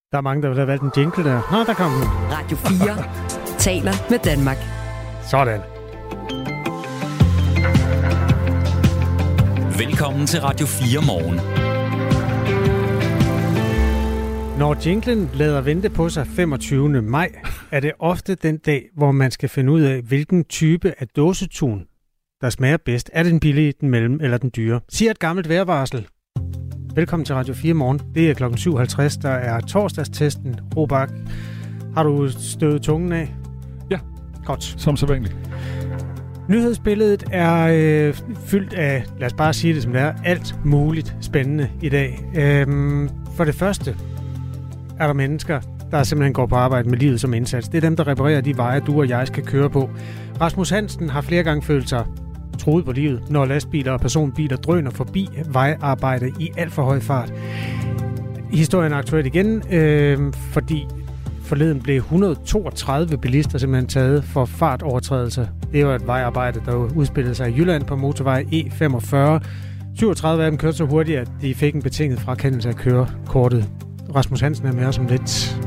Der er mange, der vil have valgt en jingle der. Nå, der kom den. Radio 4 taler med Danmark. Sådan. Velkommen til Radio 4 morgen. Når jinglen lader vente på sig 25. maj, er det ofte den dag, hvor man skal finde ud af, hvilken type af dåsetun, der smager bedst. Er det den billige, den mellem eller den dyre? Siger et gammelt vejrvarsel. Velkommen til Radio 4 morgen. Det er klokken 7.50. Der er torsdagstesten. Robak, har du støvet tungen af? Ja. Godt. Som sædvanligt. Nyhedsbilledet er fyldt af, lad os bare sige det som det er, alt muligt spændende i dag. For det første er der mennesker, der simpelthen går på arbejde med livet som indsats. Det er dem, der reparerer de veje, du og jeg skal køre på. Rasmus Hansen har flere gange følt sig truet på livet, når lastbiler og personbiler drøner forbi vejarbejde i alt for høj fart. Historien er aktuelt igen, fordi forleden blev 132 bilister simpelthen taget for fartovertrædelser. Det var et vejarbejde, der udspillede sig i Jylland på motorvej E45. 37 af dem kørte så hurtigt, at de fik en betinget frakendelse af kørekortet. Rasmus Hansen er med os om lidt.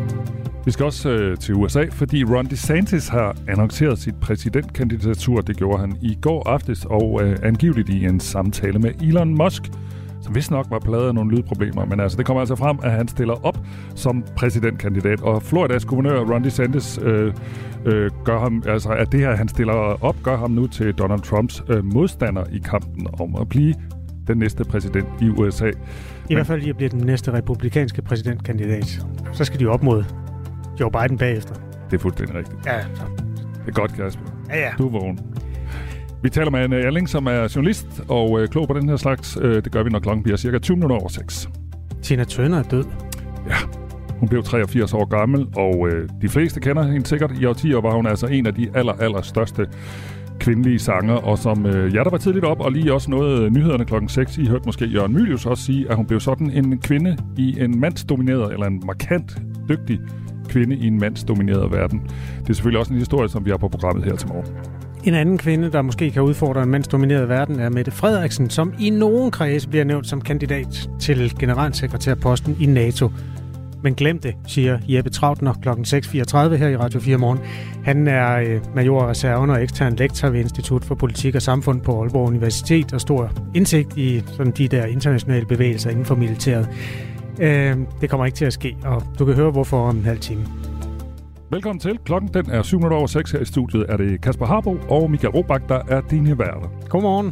Vi skal også til USA, fordi Ron DeSantis har annonceret sit præsidentkandidatur. Det gjorde han i går aftes, og angiveligt i en samtale med Elon Musk, som vist nok var plaget af nogle lydproblemer. Men altså, det kommer altså frem, at han stiller op som præsidentkandidat. Og Floridas guvernør Ron DeSantis gør ham, altså at det her, han stiller op, gør ham nu til Donald Trumps modstander i kampen om at blive den næste præsident i USA. I hvert fald lige at blive den næste republikanske præsidentkandidat. Så skal de op mod Joe Biden bagefter. Det er fuldstændig rigtigt. Ja, så. Det er godt, Kasper. Ja. Du er vågen. Vi taler med Anne Erling, som er journalist og klog på den her slags. Det gør vi, når klokken bliver cirka 20 minutter over 6. Tina Turner er død. Ja, hun blev 83 år gammel, og de fleste kender hende sikkert. I årtier var hun altså en af de allerstørste kvindelige sanger, og som der var tidligt op, og lige også noget nyhederne klokken 6. I hørte måske Jørgen Mylius også sige, at hun blev sådan en kvinde i en mandsdomineret, eller en markant dygtig kvinde i en mandsdomineret verden. Det er selvfølgelig også en historie, som vi har på programmet her til morgen. En anden kvinde, der måske kan udfordre en mandsdomineret verden, er Mette Frederiksen, som i nogen kreds bliver nævnt som kandidat til generalsekretærposten i NATO. Men glem det, siger Jeppe Trautner klokken 6.34 her i Radio 4 morgen. Han er major af reserven og ekstern lektor ved Institut for Politik og Samfund på Aalborg Universitet og stor indsigt i sådan de der internationale bevægelser inden for militæret. Det kommer ikke til at ske, og du kan høre hvorfor om en halv time. Velkommen til. Klokken den er 7 over 6 her i studiet. Er det Kasper Harbo og Michael Robach, der er dine værter. Godmorgen.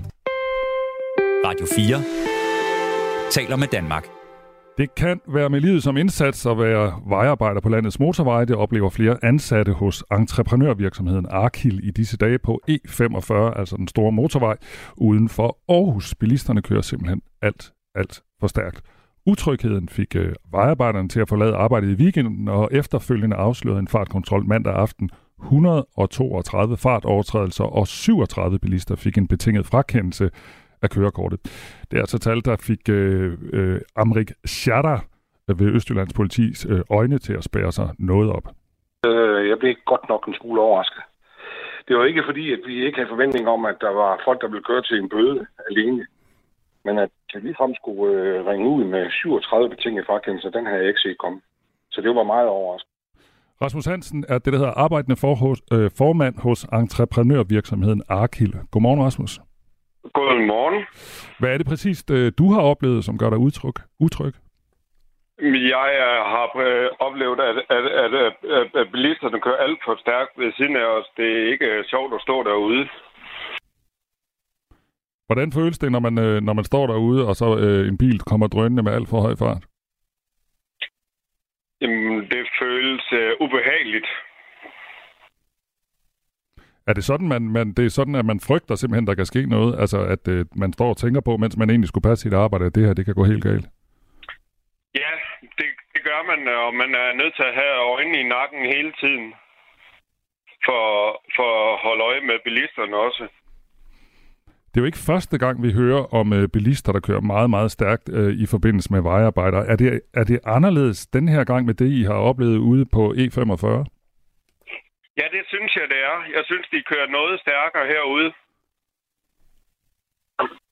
Radio 4 taler med Danmark. Det kan være med livet som indsats at være vejarbejder på landets motorveje. Det oplever flere ansatte hos entreprenørvirksomheden Arkil i disse dage på E45, altså den store motorvej uden for Aarhus. Bilisterne kører simpelthen alt for stærkt. Utrygheden fik vejarbejderne til at forlade arbejdet i weekenden, og efterfølgende afslørede en fartkontrol mandag aften 132 fartovertrædelser, og 37 bilister fik en betinget frakendelse af kørekortet. Det er altså tal, der fik Amrik Shatter ved Østjyllands politis øjne til at spærre sig noget op. Jeg blev godt nok en smule overrasket. Det var ikke fordi, at vi ikke havde forventning om, at der var folk, der ville køre til en bøde alene. Men at jeg ligefrem skulle ringe ud med 37 betingede frakendelser, den havde jeg ikke set komme. Så det var meget overraskende. Rasmus Hansen er det, der hedder arbejdende formand hos entreprenørvirksomheden Arkil. Godmorgen, Rasmus. Godmorgen. Hvad er det præcis, du har oplevet, som gør dig utryg? Jeg har oplevet, at bilisterne kører alt for stærkt ved siden af os. Det er ikke sjovt at stå derude. Hvordan føles det, når man står derude, og så en bil kommer drønende med alt for høj fart? Jamen, det føles ubehageligt. Er det sådan, det er sådan, at man frygter simpelthen, der kan ske noget? Altså, at man står og tænker på, mens man egentlig skulle passe sit arbejde, at det her, det kan gå helt galt? Ja, det gør man, og man er nødt til at have øjnene i nakken hele tiden. For at holde øje med bilisterne også. Det er jo ikke første gang, vi hører om bilister, der kører meget, meget stærkt i forbindelse med vejarbejder. Er det anderledes den her gang med det, I har oplevet ude på E45? Ja, det synes jeg, det er. Jeg synes, de kører noget stærkere herude.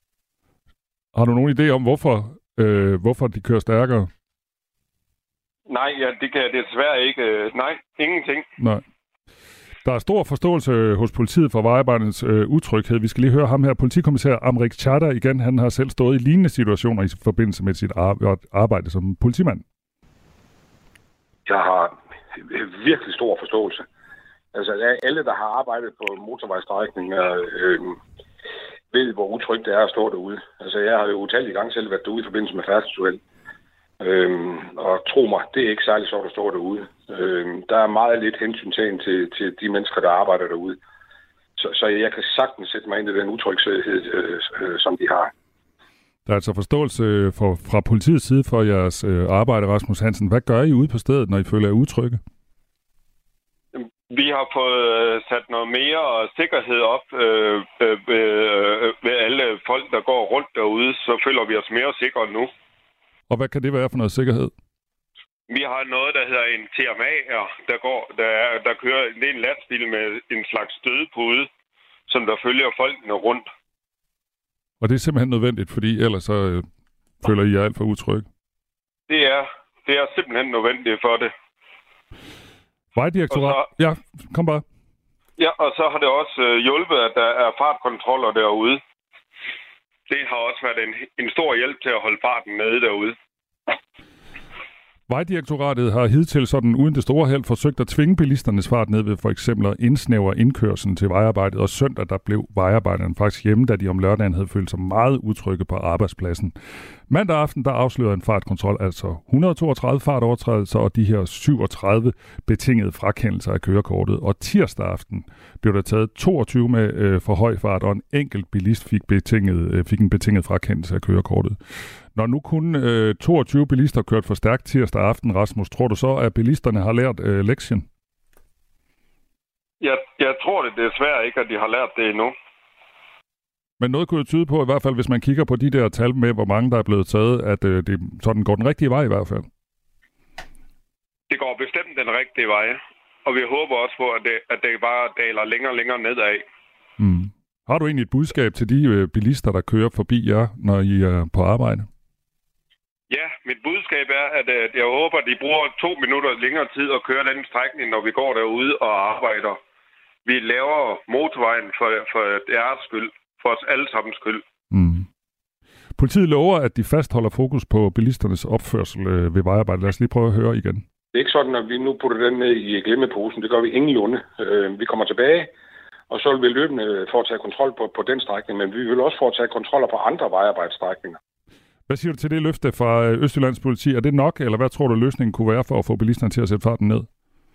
Har du nogen idé om, hvorfor de kører stærkere? Nej, ja, det kan jeg desværre ikke. Nej, ingenting. Nej. Der er stor forståelse hos politiet for vejarbejdernes utryghed. Vi skal lige høre ham her, politikommissær Amrik Chada igen. Han har selv stået i lignende situationer i forbindelse med sit arbejde som politimand. Jeg har virkelig stor forståelse. Altså alle, der har arbejdet på motorvejsstrækninger, ved, hvor utrygt det er at stå derude. Altså jeg har jo utallige gange selv været derude i forbindelse med færdselsuheld. Og tro mig, det er ikke særlig sjovt at stå derude. Der er meget lidt hensyntagen til de mennesker, der arbejder derude. Så jeg kan sagtens sætte mig ind i den utryghed, som de har. Der er altså forståelse fra politiets side for jeres arbejde, Rasmus Hansen. Hvad gør I ude på stedet, når I føler jer utrygge? Vi har fået sat noget mere sikkerhed op ved alle folk, der går rundt derude. Så føler vi os mere sikre nu. Og hvad kan det være for noget sikkerhed? Vi har noget, der hedder en TMA, der kører. Det er en lastbil med en slags stødepude, som der følger folkene rundt. Og det er simpelthen nødvendigt, fordi ellers så føler I jer alt for utrygge? Det er simpelthen nødvendigt for det. Vejdirektorat? Ja, kom bare. Ja, og så har det også hjulpet, at der er fartkontroller derude. Det har også været en stor hjælp til at holde farten nede derude. Vejdirektoratet har hidtil sådan uden det store held forsøgt at tvinge bilisternes fart ned ved for eksempel at indsnævre indkørslen til vejarbejdet, og søndag der blev vejarbejderne faktisk hjemme, da de om lørdagen havde følt sig meget utrygge på arbejdspladsen. Mandag aften der afslørede en fartkontrol altså 132 fartovertrædelser og de her 37 betingede frakendelser af kørekortet, og tirsdag aften blev der taget 22 med for høj fart, og en enkelt bilist fik en betinget frakendelse af kørekortet. Når nu kun 22 bilister kørt for stærkt tirsdag aften, Rasmus, tror du så, at bilisterne har lært lektien? Jeg tror det desværre ikke, at de har lært det endnu. Men noget kunne jo tyde på, i hvert fald hvis man kigger på de der tal med, hvor mange der er blevet taget, at det sådan går den rigtige vej i hvert fald. Det går bestemt den rigtige vej, og vi håber også på, at det bare daler længere og længere nedad. Mm. Har du egentlig et budskab til de bilister, der kører forbi jer, når I er på arbejde? Ja, mit budskab er, at jeg håber, at de bruger 2 minutter længere tid at køre den strækning, når vi går derude og arbejder. Vi laver motorvejen for deres skyld, for os allesammens skyld. Mm. Politiet lover, at de fastholder fokus på bilisternes opførsel ved vejarbejde. Lad os lige prøve at høre igen. Det er ikke sådan, at vi nu putter den ned i glemmeposen. Det gør vi ingenlunde. Vi kommer tilbage, og så vil vi løbende foretage kontrol på den strækning, men vi vil også foretage kontroller på andre vejarbejdsstrækninger. Hvad siger du til det løfte fra Østjyllands politi? Er det nok, eller hvad tror du løsningen kunne være for at få bilisterne til at sætte farten ned?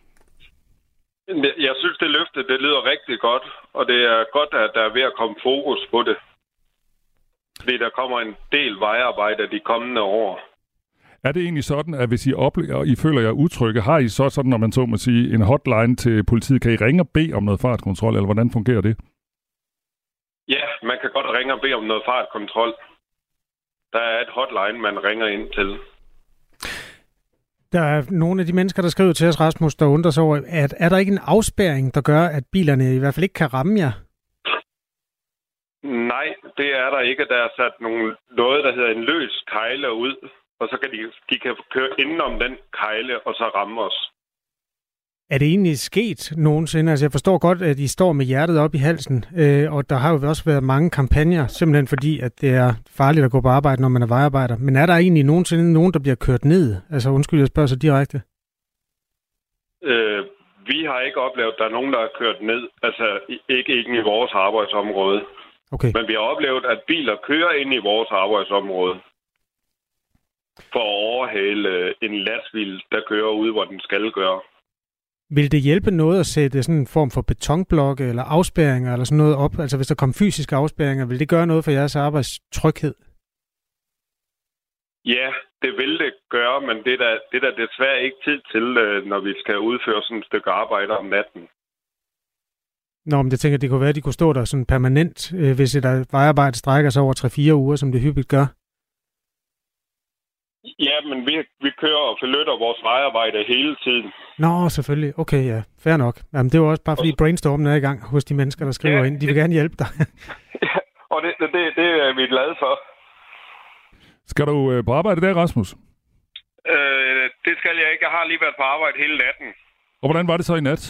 Jeg synes, det løfte, det lyder rigtig godt, og det er godt, at der er ved at komme fokus på det. Fordi der kommer en del vejarbejde de kommende år. Er det egentlig sådan, at hvis I oplever, og I føler jer utrygge, har I så sådan, når man så må sige, en hotline til politiet? Kan I ringe og bede om noget fartkontrol, eller hvordan fungerer det? Ja, man kan godt ringe og bede om noget fartkontrol. Der er et hotline, man ringer ind til. Der er nogle af de mennesker, der skriver til os, Rasmus, der undrer sig over, at er der ikke en afspærring, der gør, at bilerne i hvert fald ikke kan ramme jer? Nej, det er der ikke. Der er sat noget, der hedder en løs kejle ud, og så kan de kan køre indenom den kejle og så ramme os. Er det egentlig sket nogensinde? Altså jeg forstår godt, at I står med hjertet op i halsen, og der har jo også været mange kampagner, simpelthen fordi, at det er farligt at gå på arbejde, når man er vejarbejder. Men er der egentlig nogensinde nogen, der bliver kørt ned? Altså undskyld, jeg spørger så direkte. Vi har ikke oplevet, at der er nogen, der er kørt ned. Altså ikke i vores arbejdsområde. Okay. Men vi har oplevet, at biler kører ind i vores arbejdsområde for at overhale en lastbil, der kører ud, hvor den skal gøre. Vil det hjælpe noget at sætte sådan en form for betonblokke eller afspærringer eller sådan noget op? Altså hvis der kommer fysiske afspærringer, vil det gøre noget for jeres arbejdstryghed? Ja, det vil det gøre, men det er der desværre ikke tid til, når vi skal udføre sådan et stykke arbejde om natten. Nå, men jeg tænker, det kunne være, at de kunne stå der sådan permanent, hvis et vejarbejde strækker sig over 3-4 uger, som det hyppigt gør. Ja, men vi kører og forlytter vores vejarbejde hele tiden. Nå, selvfølgelig. Okay, ja. Fair nok. Jamen, det var også bare fordi brainstormen er i gang hos de mennesker, der skriver ind. De vil gerne hjælpe dig. Ja, og det er vi glade for. Skal du på arbejde der, Rasmus? Det skal jeg ikke. Jeg har lige været på arbejde hele natten. Og hvordan var det så i nat?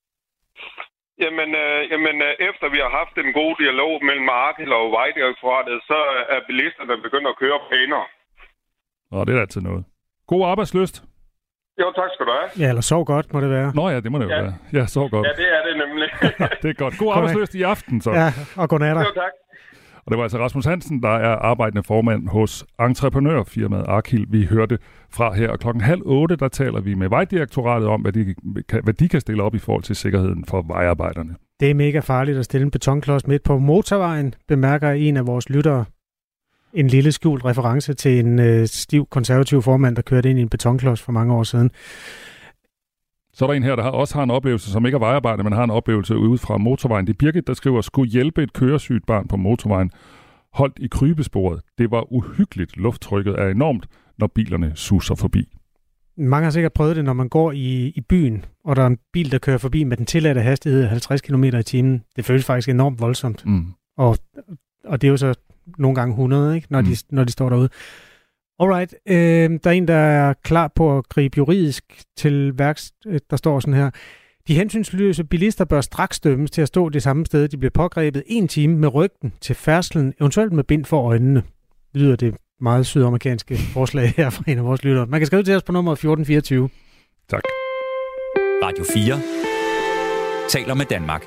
Jamen, efter vi har haft en god dialog mellem Arkil og Vejdirektoratet, så er bilisterne begyndt at køre pænere. Og det er altid noget. God arbejdslyst. Jo, tak skal du have. Ja, eller sov godt, må det være. Nå ja, det må det jo være. Ja, sov godt. Ja, det er det nemlig. Det er godt. God arbejdslyst i aften, så. Ja, og godnat. Jo, tak. Og det var altså Rasmus Hansen, der er arbejdende formand hos entreprenørfirmaet Arkil. Vi hørte fra her, og 7:30, der taler vi med Vejdirektoratet om, hvad de kan stille op i forhold til sikkerheden for vejarbejderne. Det er mega farligt at stille en betonklods midt på motorvejen, bemærker en af vores lyttere. En lille skjult reference til en stiv konservativ formand, der kørte ind i en betonklods for mange år siden. Så er der en her, der også har en oplevelse, som ikke er vejarbejde, men har en oplevelse ude fra motorvejen. Det er Birgit, der skriver, skulle hjælpe et køresygt barn på motorvejen. Holdt i krybesporet. Det var uhyggeligt. Lufttrykket er enormt, når bilerne suser forbi. Mange har sikkert prøvet det, når man går i byen, og der er en bil, der kører forbi med den tilladte hastighed 50 km i timen. Det føles faktisk enormt voldsomt. Og det er jo så nogle gange 100, ikke? Når de står derude. Alright, der er en, der er klar på at gribe juridisk til værks. Der står sådan her. De hensynsløse bilister bør straks dømmes til at stå det samme sted. De bliver pågrebet 1 time med ryggen til færdslen, eventuelt med bind for øjnene. Det lyder det meget sydamerikanske forslag her fra en af vores lyttere. Man kan skrive til os på nummer 1424. Tak. Radio 4 taler med Danmark.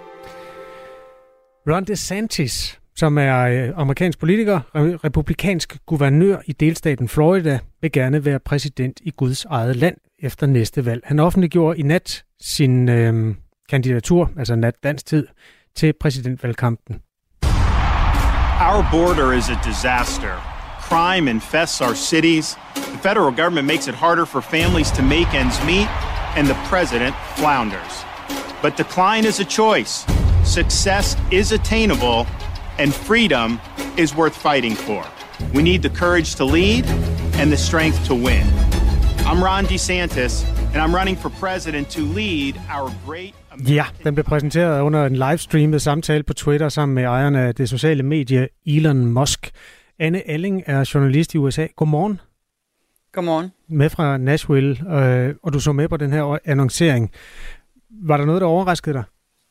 Ron DeSantis, som er amerikansk politiker, republikansk guvernør i delstaten Florida, vil gerne være præsident i Guds eget land efter næste valg. Han offentliggjorde i nat sin kandidatur, altså nat dansk tid, til præsidentvalgkampen. Our border is a disaster. Crime infests our cities. The federal government makes it harder for families to make ends meet, and the president flounders. But decline is a choice. Success is attainable. And freedom is worth fighting for. We need the courage to lead and the strength to win. I'm Ron DeSantis, and I'm running for president to lead our great... Ja, den blev præsenteret under en livestreamet samtale på Twitter sammen med ejeren af det sociale medie Elon Musk. Anne Alling er journalist i USA. Godmorgen. Godmorgen. Med fra Nashville, og du så med på den her annoncering. Var der noget, der overraskede dig?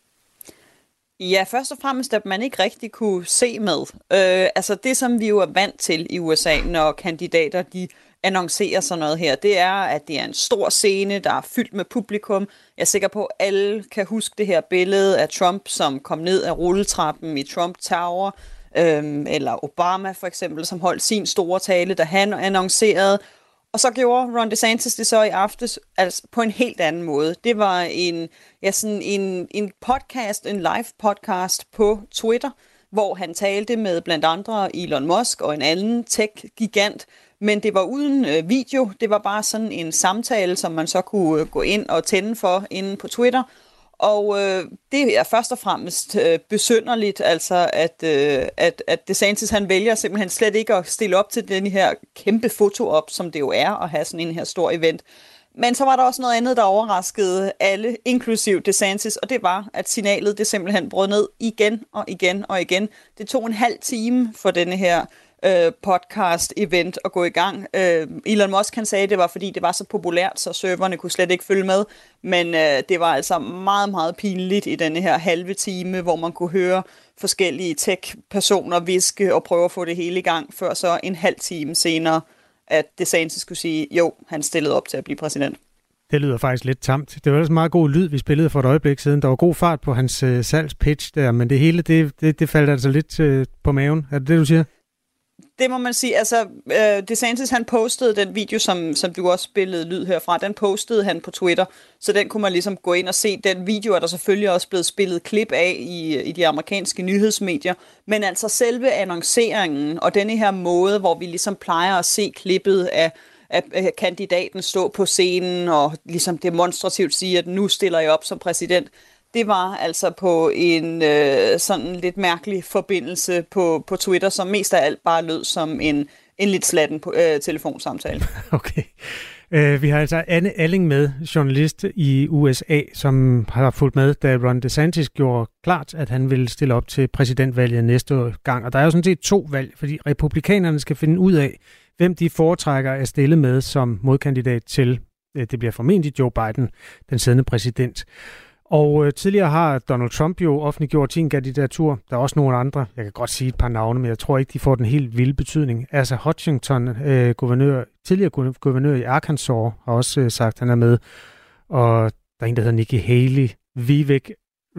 Ja, først og fremmest, at man ikke rigtig kunne se med. Altså det, som vi jo er vant til i USA, når kandidater de annoncerer sådan noget her, det er, at det er en stor scene, der er fyldt med publikum. Jeg er sikker på, at alle kan huske det her billede af Trump, som kom ned af rulletrappen i Trump Tower, eller Obama for eksempel, som holdt sin store tale, da han annoncerede. Og så gjorde Ron DeSantis det så i aftes altså på en helt anden måde. Det var en podcast, en live podcast på Twitter, hvor han talte med blandt andre Elon Musk og en anden tech-gigant. Men det var uden video. Det var bare sådan en samtale, som man så kunne gå ind og tænde for inde på Twitter. Og det er først og fremmest besynderligt, altså at DeSantis han vælger simpelthen slet ikke at stille op til den her kæmpe foto-op, som det jo er at have sådan en her stor event. Men så var der også noget andet, der overraskede alle, inklusiv DeSantis, og det var, at signalet det simpelthen brød ned igen og igen og igen. Det tog en halv time for denne her podcast-event at gå i gang. Elon Musk han sagde, at det var fordi, det var så populært, så serverne kunne slet ikke følge med. Men det var altså meget, meget pinligt i denne her halve time, hvor man kunne høre forskellige tech-personer viske og prøve at få det hele i gang, før så en halv time senere, at DeSantis skulle sige, jo, han stillede op til at blive præsident. Det lyder faktisk lidt tamt. Det var ellers meget god lyd, vi spillede for et øjeblik siden. Der var god fart på hans salgspitch der, men det hele, det faldt altså lidt på maven. Er det det, du siger? Det må man sige. Altså, DeSantis han postede den video, som du også spillede lyd herfra, den postede han på Twitter, så den kunne man ligesom gå ind og se. Den video er der selvfølgelig også blevet spillet klip af i de amerikanske nyhedsmedier, men altså selve annonceringen og denne her måde, hvor vi ligesom plejer at se klippet af kandidaten stå på scenen og ligesom demonstrativt sige, at nu stiller jeg op som præsident. Det var altså på en sådan lidt mærkelig forbindelse på Twitter, som mest af alt bare lød som en lidt slatten telefonsamtale. Okay. Vi har altså Anne Alling med, journalist i USA, som har fulgt med, da Ron DeSantis gjorde klart, at han ville stille op til præsidentvalget næste gang. Og der er jo sådan set 2 valg, fordi republikanerne skal finde ud af, hvem de foretrækker at stille med som modkandidat til, det bliver formentlig Joe Biden, den siddende præsident. Og tidligere har Donald Trump jo offentliggjort sin kandidatur. Der er også nogle andre. Jeg kan godt sige et par navne, men jeg tror ikke, de får den helt vilde betydning. Altså Hutchinson, tidligere guvernør i Arkansas, har også sagt, at han er med. Og der er en, der hedder Nikki Haley. Vivek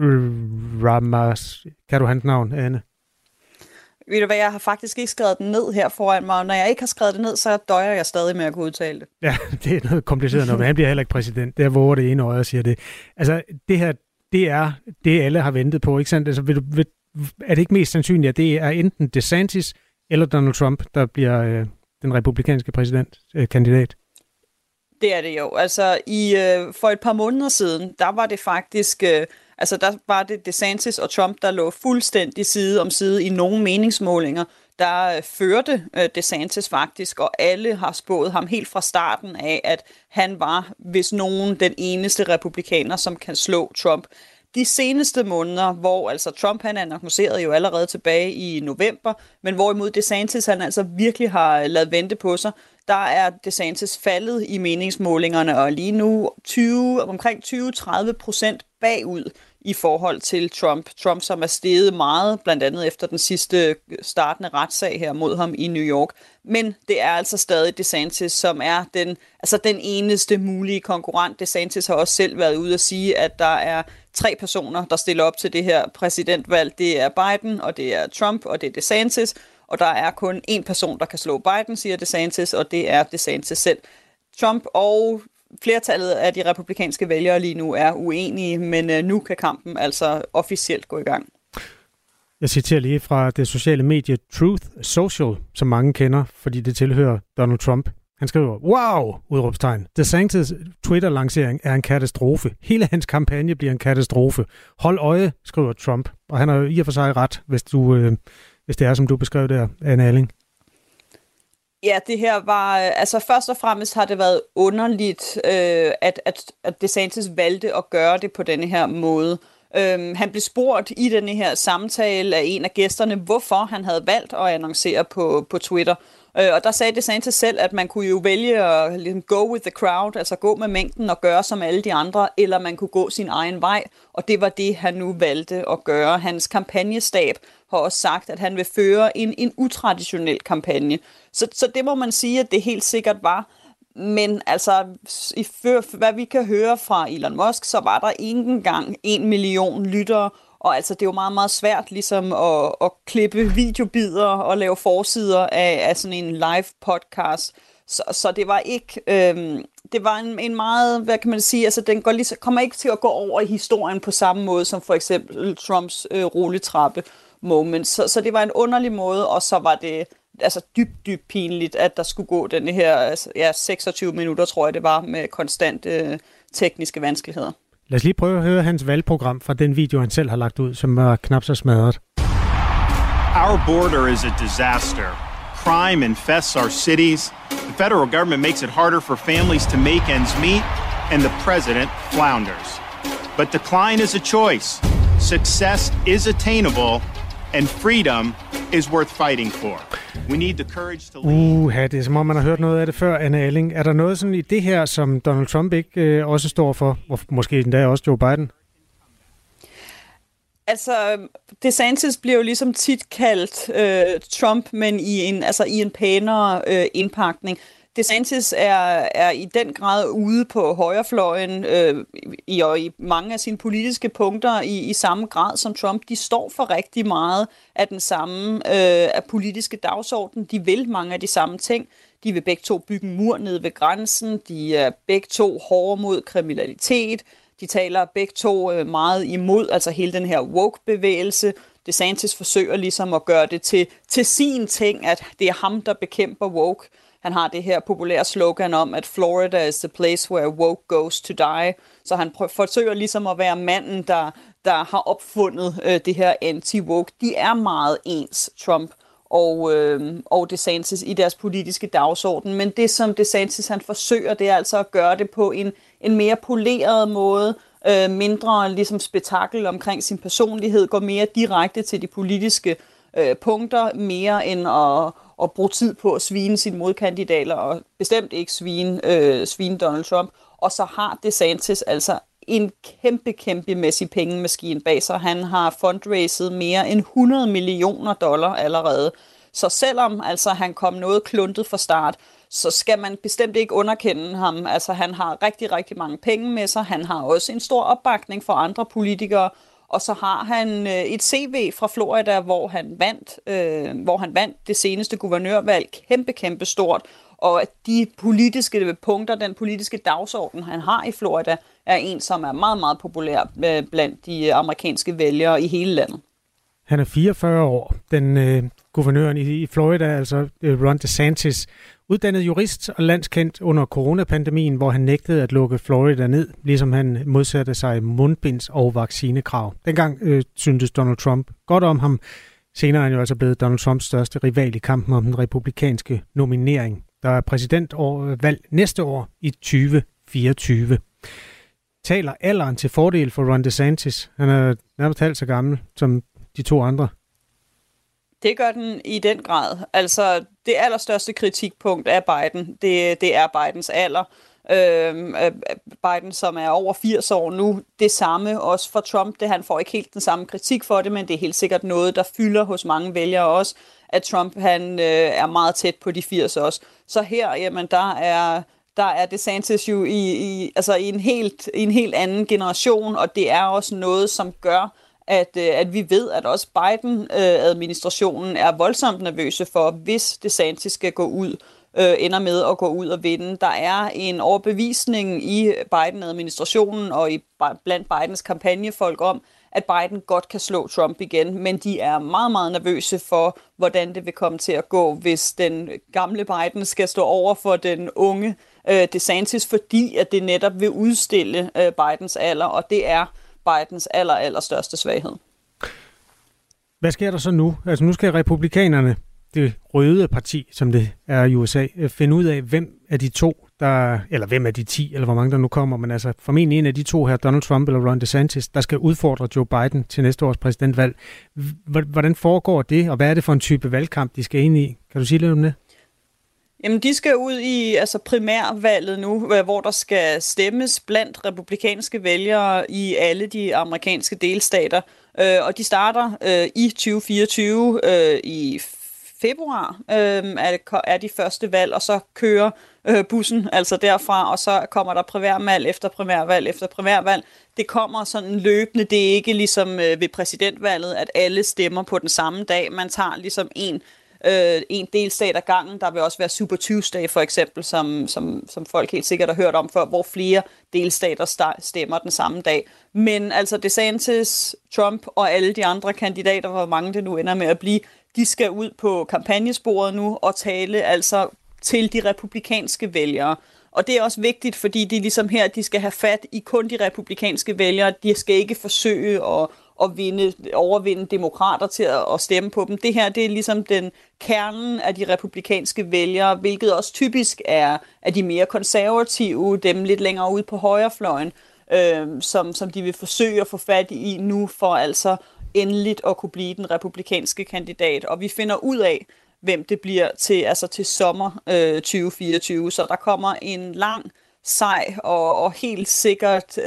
Ramas. Kan du hans navn, Anne? Ved du hvad, jeg har faktisk ikke skrevet den ned her foran mig, og når jeg ikke har skrevet det ned, så døjer jeg stadig med at kunne udtale det. Ja, det er noget kompliceret noget, men han bliver heller ikke præsident. Der våger det ene øje og siger det. Altså, det her, det er det, alle har ventet på, ikke sandt? Altså, er det ikke mest sandsynligt, at det er enten DeSantis eller Donald Trump, der bliver den republikanske præsidentkandidat? Det er det jo. Altså, for et par måneder siden, der var det faktisk... der var det DeSantis og Trump, der lå fuldstændig side om side i nogle meningsmålinger. Der førte DeSantis faktisk, og alle har spået ham helt fra starten af, at han var, hvis nogen, den eneste republikaner, som kan slå Trump. De seneste måneder, hvor altså Trump han annoncerede jo allerede tilbage i november, men hvorimod DeSantis han altså virkelig har ladet vente på sig, der er DeSantis faldet i meningsmålingerne, og lige nu omkring 20-30% bagud i forhold til Trump. Trump, som er steget meget, blandt andet efter den sidste startende retssag her mod ham i New York. Men det er altså stadig DeSantis, som er den eneste mulige konkurrent. DeSantis har også selv været ude at sige, at der er 3 personer, der stiller op til det her præsidentvalg. Det er Biden, og det er Trump, og det er DeSantis. Og der er kun 1 person, der kan slå Biden, siger DeSantis, og det er DeSantis selv. Trump og flertallet af de republikanske vælgere lige nu er uenige, men nu kan kampen altså officielt gå i gang. Jeg citerer lige fra det sociale medie Truth Social, som mange kender, fordi det tilhører Donald Trump. Han skriver, wow, udråbstegn. DeSantis Twitter-lancering er en katastrofe. Hele hans kampagne bliver en katastrofe. Hold øje, skriver Trump. Og han har i og for sig ret, hvis det er, som du beskrev der, Anne Alling. Ja, det her var... Altså først og fremmest har det været underligt, at DeSantis valgte at gøre det på denne her måde. Han blev spurgt i denne her samtale af en af gæsterne, hvorfor han havde valgt at annoncere på Twitter. Og der sagde DeSantis selv, at man kunne jo vælge at ligesom go with the crowd, altså gå med mængden og gøre som alle de andre, eller man kunne gå sin egen vej, og det var det, han nu valgte at gøre. Hans kampagnestab har også sagt, at han vil føre en utraditionel kampagne. Så det må man sige, at det helt sikkert var. Men altså, hvad vi kan høre fra Elon Musk, så var der ikke engang 1 million lyttere. Og altså, det er jo meget, meget svært ligesom at klippe videobider og lave forsider af sådan en live podcast. Så det var ikke... det var en meget, hvad kan man sige, altså den kommer ikke til at gå over i historien på samme måde som for eksempel Trumps rulletrappe moment. Så det var en underlig måde, og så var det altså dybt pinligt, at der skulle gå denne her 26 minutter, tror jeg det var, med konstante tekniske vanskeligheder. Lad os lige prøve at høre hans valgprogram fra den video, han selv har lagt ud, som var knap så smadret. Our border is a disaster. Crime infests our cities. The federal government makes it harder for families to make ends meet, and the president flounders. But decline is a choice. Success is attainable, and freedom is worth fighting for. We need the courage to lead. Det er som om, man har hørt noget af det før, Anne Alling. Er der noget sådan i det her, som Donald Trump ikke også står for? Og måske endda også Joe Biden? Altså, DeSantis bliver jo ligesom tit kaldt Trump, men i en pænere indpakning. DeSantis er i den grad ude på højrefløjen i mange af sine politiske punkter i samme grad som Trump. De står for rigtig meget af den samme af politiske dagsorden. De vil mange af de samme ting. De vil begge to bygge en mur nede ved grænsen. De er begge to hårde mod kriminalitet. De taler begge to meget imod altså hele den her woke-bevægelse. DeSantis forsøger ligesom at gøre det til sin ting, at det er ham, der bekæmper woke. Han har det her populære slogan om, at Florida is the place where woke goes to die. Så han forsøger ligesom at være manden, der har opfundet det her anti-woke. De er meget ens, Trump og DeSantis i deres politiske dagsorden. Men det, som DeSantis han forsøger, det er altså at gøre det på en mere poleret måde, mindre ligesom spektakel omkring sin personlighed, går mere direkte til de politiske punkter, mere end at bruge tid på at svine sine modkandidater, og bestemt ikke svine Donald Trump. Og så har DeSantis altså en kæmpemæssig pengemaskine bag sig. Han har fundraiset mere end $100 million allerede. Så selvom altså han kom noget kluntet fra start, så skal man bestemt ikke underkende ham. Altså han har rigtig mange penge med sig. Han har også en stor opbakning fra andre politikere. Og så har han et CV fra Florida, hvor han vandt det seneste guvernørvalg kæmpe stort. Og at de politiske punkter, den politiske dagsorden, han har i Florida, er en, som er meget populær blandt de amerikanske vælgere i hele landet. Han er 44 år. Den guvernøren i Florida, altså Ron DeSantis, uddannet jurist og landskendt under coronapandemien, hvor han nægtede at lukke Florida ned, ligesom han modsatte sig mundbinds- og vaccinekrav. Dengang syntes Donald Trump godt om ham. Senere er han jo altså blevet Donald Trumps største rival i kampen om den republikanske nominering. Der er præsidentvalg næste år i 2024. Taler alderen til fordel for Ron DeSantis? Han er nærmest halvt så gammel som de to andre. Det gør den i den grad. Altså, det allerstørste kritikpunkt af Biden, det er Bidens alder. Biden, som er over 80 år nu, det samme også for Trump. Han får ikke helt den samme kritik for det, men det er helt sikkert noget, der fylder hos mange vælgere også, at Trump han er meget tæt på de 80 også. Så her, jamen, der er DeSantis jo i en helt anden generation, og det er også noget, som gør, at vi ved, at også Biden-administrationen er voldsomt nervøse for, hvis DeSantis skal ender med at gå ud og vinde. Der er en overbevisning i Biden-administrationen og blandt Bidens kampagnefolk om, at Biden godt kan slå Trump igen, men de er meget nervøse for, hvordan det vil komme til at gå, hvis den gamle Biden skal stå over for den unge DeSantis, fordi at det netop vil udstille Bidens alder, og det er Bidens allerstørste svaghed. Hvad sker der så nu? Altså nu skal republikanerne, det røde parti, som det er i USA, finde ud af, hvem af de to, eller hvem af de 10, eller hvor mange der nu kommer, men altså formentlig en af de to her, Donald Trump eller Ron DeSantis, der skal udfordre Joe Biden til næste års præsidentvalg. Hvordan foregår det, og hvad er det for en type valgkamp, de skal ind i? Kan du sige lidt om det? Jamen, de skal ud i primærvalget nu, hvor der skal stemmes blandt republikanske vælgere i alle de amerikanske delstater. Og de starter i 2024 i februar er de første valg, og så kører bussen altså derfra, og så kommer der primærvalg efter primærvalg efter primærvalg. Det kommer sådan løbende. Det er ikke ligesom ved præsidentvalget, at alle stemmer på den samme dag. Man tager ligesom en delstat ad gangen. Der vil også være Super Tuesday for eksempel, som folk helt sikkert har hørt om før, hvor flere delstater stemmer den samme dag. Men altså DeSantis, Trump og alle de andre kandidater, hvor mange det nu ender med at blive, de skal ud på kampagnesporet nu og tale altså til de republikanske vælgere. Og det er også vigtigt, fordi de ligesom her, de skal have fat i kun de republikanske vælgere. De skal ikke forsøge at overvinde demokrater til at stemme på dem. Det her, det er ligesom den kernen af de republikanske vælgere, hvilket også typisk er de mere konservative, dem lidt længere ude på højrefløjen, som de vil forsøge at få fat i nu for altså endeligt at kunne blive den republikanske kandidat. Og vi finder ud af, hvem det bliver til sommer 2024. Så der kommer en lang, sej og helt sikkert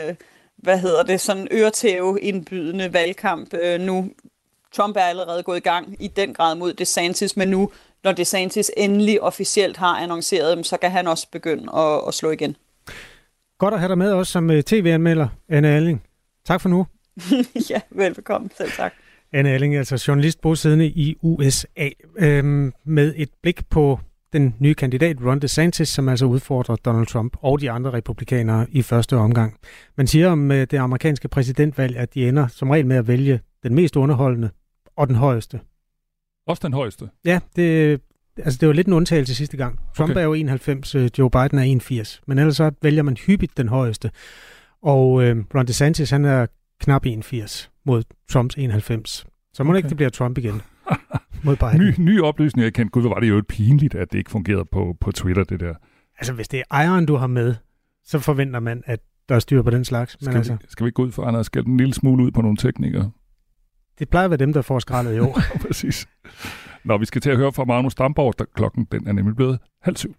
sådan øretæve-indbydende valgkamp nu. Trump er allerede gået i gang i den grad mod DeSantis, men nu, når DeSantis endelig officielt har annonceret dem, så kan han også begynde at slå igen. Godt at have dig med også som tv-anmelder, Anne Alling. Tak for nu. Ja, velbekomme. Selv tak. Anne Alling, altså journalist bosiddende i USA, med et blik på den nye kandidat, Ron DeSantis, som altså udfordrer Donald Trump og de andre republikanere i første omgang. Man siger om det amerikanske præsidentvalg, at de ender som regel med at vælge den mest underholdende og den højeste. Også den højeste? Ja, det var lidt en undtagelse sidste gang. Trump er jo 91, Joe Biden er 81, men ellers så vælger man hyppigt den højeste. Og Ron DeSantis, han er knap 81 mod Trumps 91. Så må ikke det bliver Trump igen mod Biden. Ny oplysning, jeg kendte. Gud, hvor var det jo et pinligt, at det ikke fungerede på Twitter, det der. Altså, hvis det er ejeren, du har med, så forventer man, at der er styr på den slags. Skal vi gå ud for andre og skælde en lille smule ud på nogle teknikere? Det plejer at være dem, der får skraldet i år. Præcis. Nå, vi skal til at høre fra Magnus Damborg, da klokken den er nemlig blevet 6:30.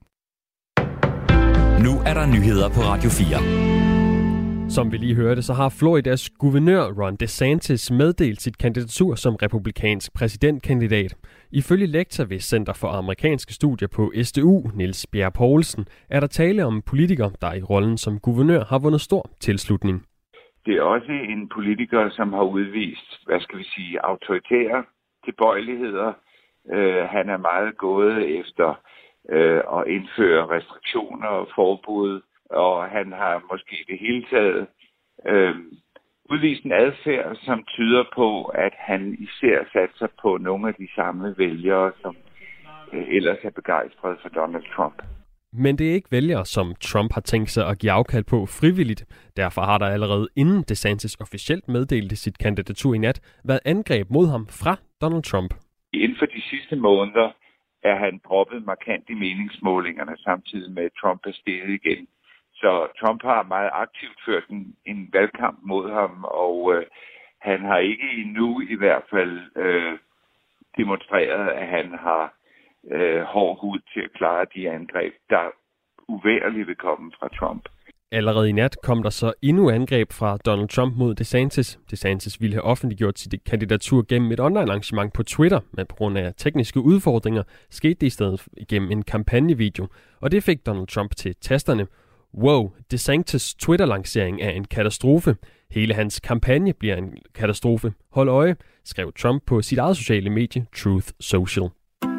Nu er der nyheder på Radio 4. Som vi lige hørte, så har Floridas guvernør Ron DeSantis meddelt sit kandidatur som republikansk præsidentkandidat. Ifølge lektor ved Center for Amerikanske Studier på SDU, Niels Bjerre Poulsen, er der tale om en politiker, der i rollen som guvernør har vundet stor tilslutning. Det er også en politiker, som har udvist, autoritære tilbøjeligheder. Han er meget gået efter at indføre restriktioner og forbud, og han har måske det hele taget udvist en adfærd, som tyder på, at han især satser på nogle af de samme vælgere, som ellers er begejstrede for Donald Trump. Men det er ikke vælgere, som Trump har tænkt sig at give afkald på frivilligt. Derfor har der allerede inden DeSantis officielt meddelte sit kandidatur i nat været angreb mod ham fra Donald Trump. Inden for de sidste måneder er han droppet markant i meningsmålingerne, samtidig med at Trump er steget igen. Så Trump har meget aktivt ført en valgkamp mod ham, og han har ikke endnu i hvert fald demonstreret, at han har hård hud til at klare de angreb, der uværligt vil komme fra Trump. Allerede i nat kom der så endnu angreb fra Donald Trump mod DeSantis. DeSantis ville have offentliggjort sit kandidatur gennem et online-arrangement på Twitter, men på grund af tekniske udfordringer skete det i stedet gennem en kampagnevideo, og det fik Donald Trump til tasterne. Wow, DeSantis Twitter-lancering er en katastrofe. Hele hans kampagne bliver en katastrofe. Hold øje, skrev Trump på sit eget sociale medie Truth Social.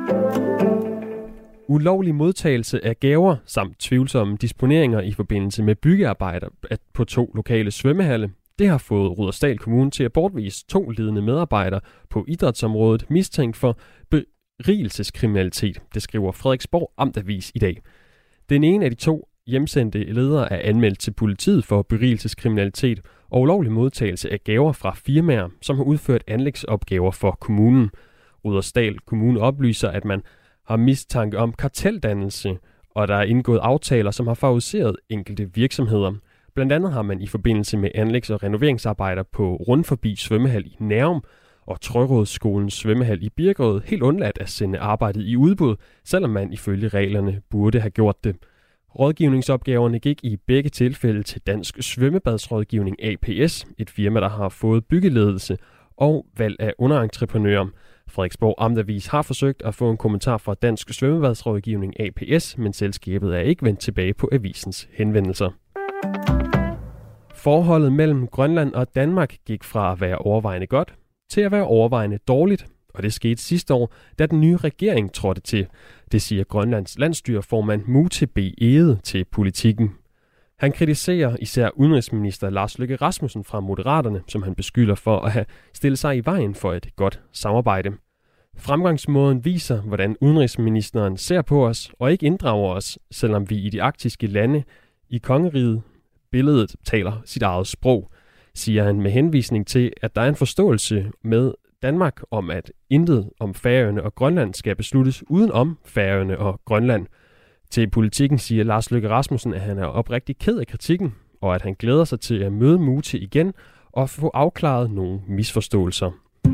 Ulovlig modtagelse af gaver samt tvivlsomme disponeringer i forbindelse med byggearbejder på 2 lokale svømmehalle. Det har fået Rudersdal Kommune til at bortvise 2 ledende medarbejdere på idrætsområdet mistænkt for berigelseskriminalitet. Det skriver Frederiksborg Amtavis i dag. Den ene af de 2 hjemsendte ledere er anmeldt til politiet for berigelseskriminalitet og ulovlig modtagelse af gaver fra firmaer, som har udført anlægsopgaver for kommunen. Rudersdal Kommune oplyser, at man har mistanke om karteldannelse, og der er indgået aftaler, som har favoriseret enkelte virksomheder. Blandt andet har man i forbindelse med anlægs- og renoveringsarbejder på Rundforbi Svømmehal i Nærum og Trøjrådsskolens svømmehal i Birkerød helt undladt at sende arbejdet i udbud, selvom man ifølge reglerne burde have gjort det. Rådgivningsopgaverne gik i begge tilfælde til Dansk Svømmebadsrådgivning APS, et firma, der har fået byggeledelse og valg af underentreprenører. Frederiksborg Amtavis har forsøgt at få en kommentar fra Dansk Svømmebadsrådgivning APS, men selskabet er ikke vendt tilbage på avisens henvendelser. Forholdet mellem Grønland og Danmark gik fra at være overvejende godt til at være overvejende dårligt, og det skete sidste år, da den nye regering trådte til. Det siger Grønlands landsstyreformand Mute B. Egede til Politikken. Han kritiserer især udenrigsminister Lars Løkke Rasmussen fra Moderaterne, som han beskylder for at have stillet sig i vejen for et godt samarbejde. Fremgangsmåden viser, hvordan udenrigsministeren ser på os og ikke inddrager os, selvom vi i de arktiske lande i kongeriget billedet taler sit eget sprog, siger han med henvisning til, at der er en forståelse med Danmark om, at intet om Færøerne og Grønland skal besluttes uden om Færøerne og Grønland. Til Politikken siger Lars Løkke Rasmussen, at han er oprigtig ked af kritikken, og at han glæder sig til at møde Mute igen og få afklaret nogle misforståelser.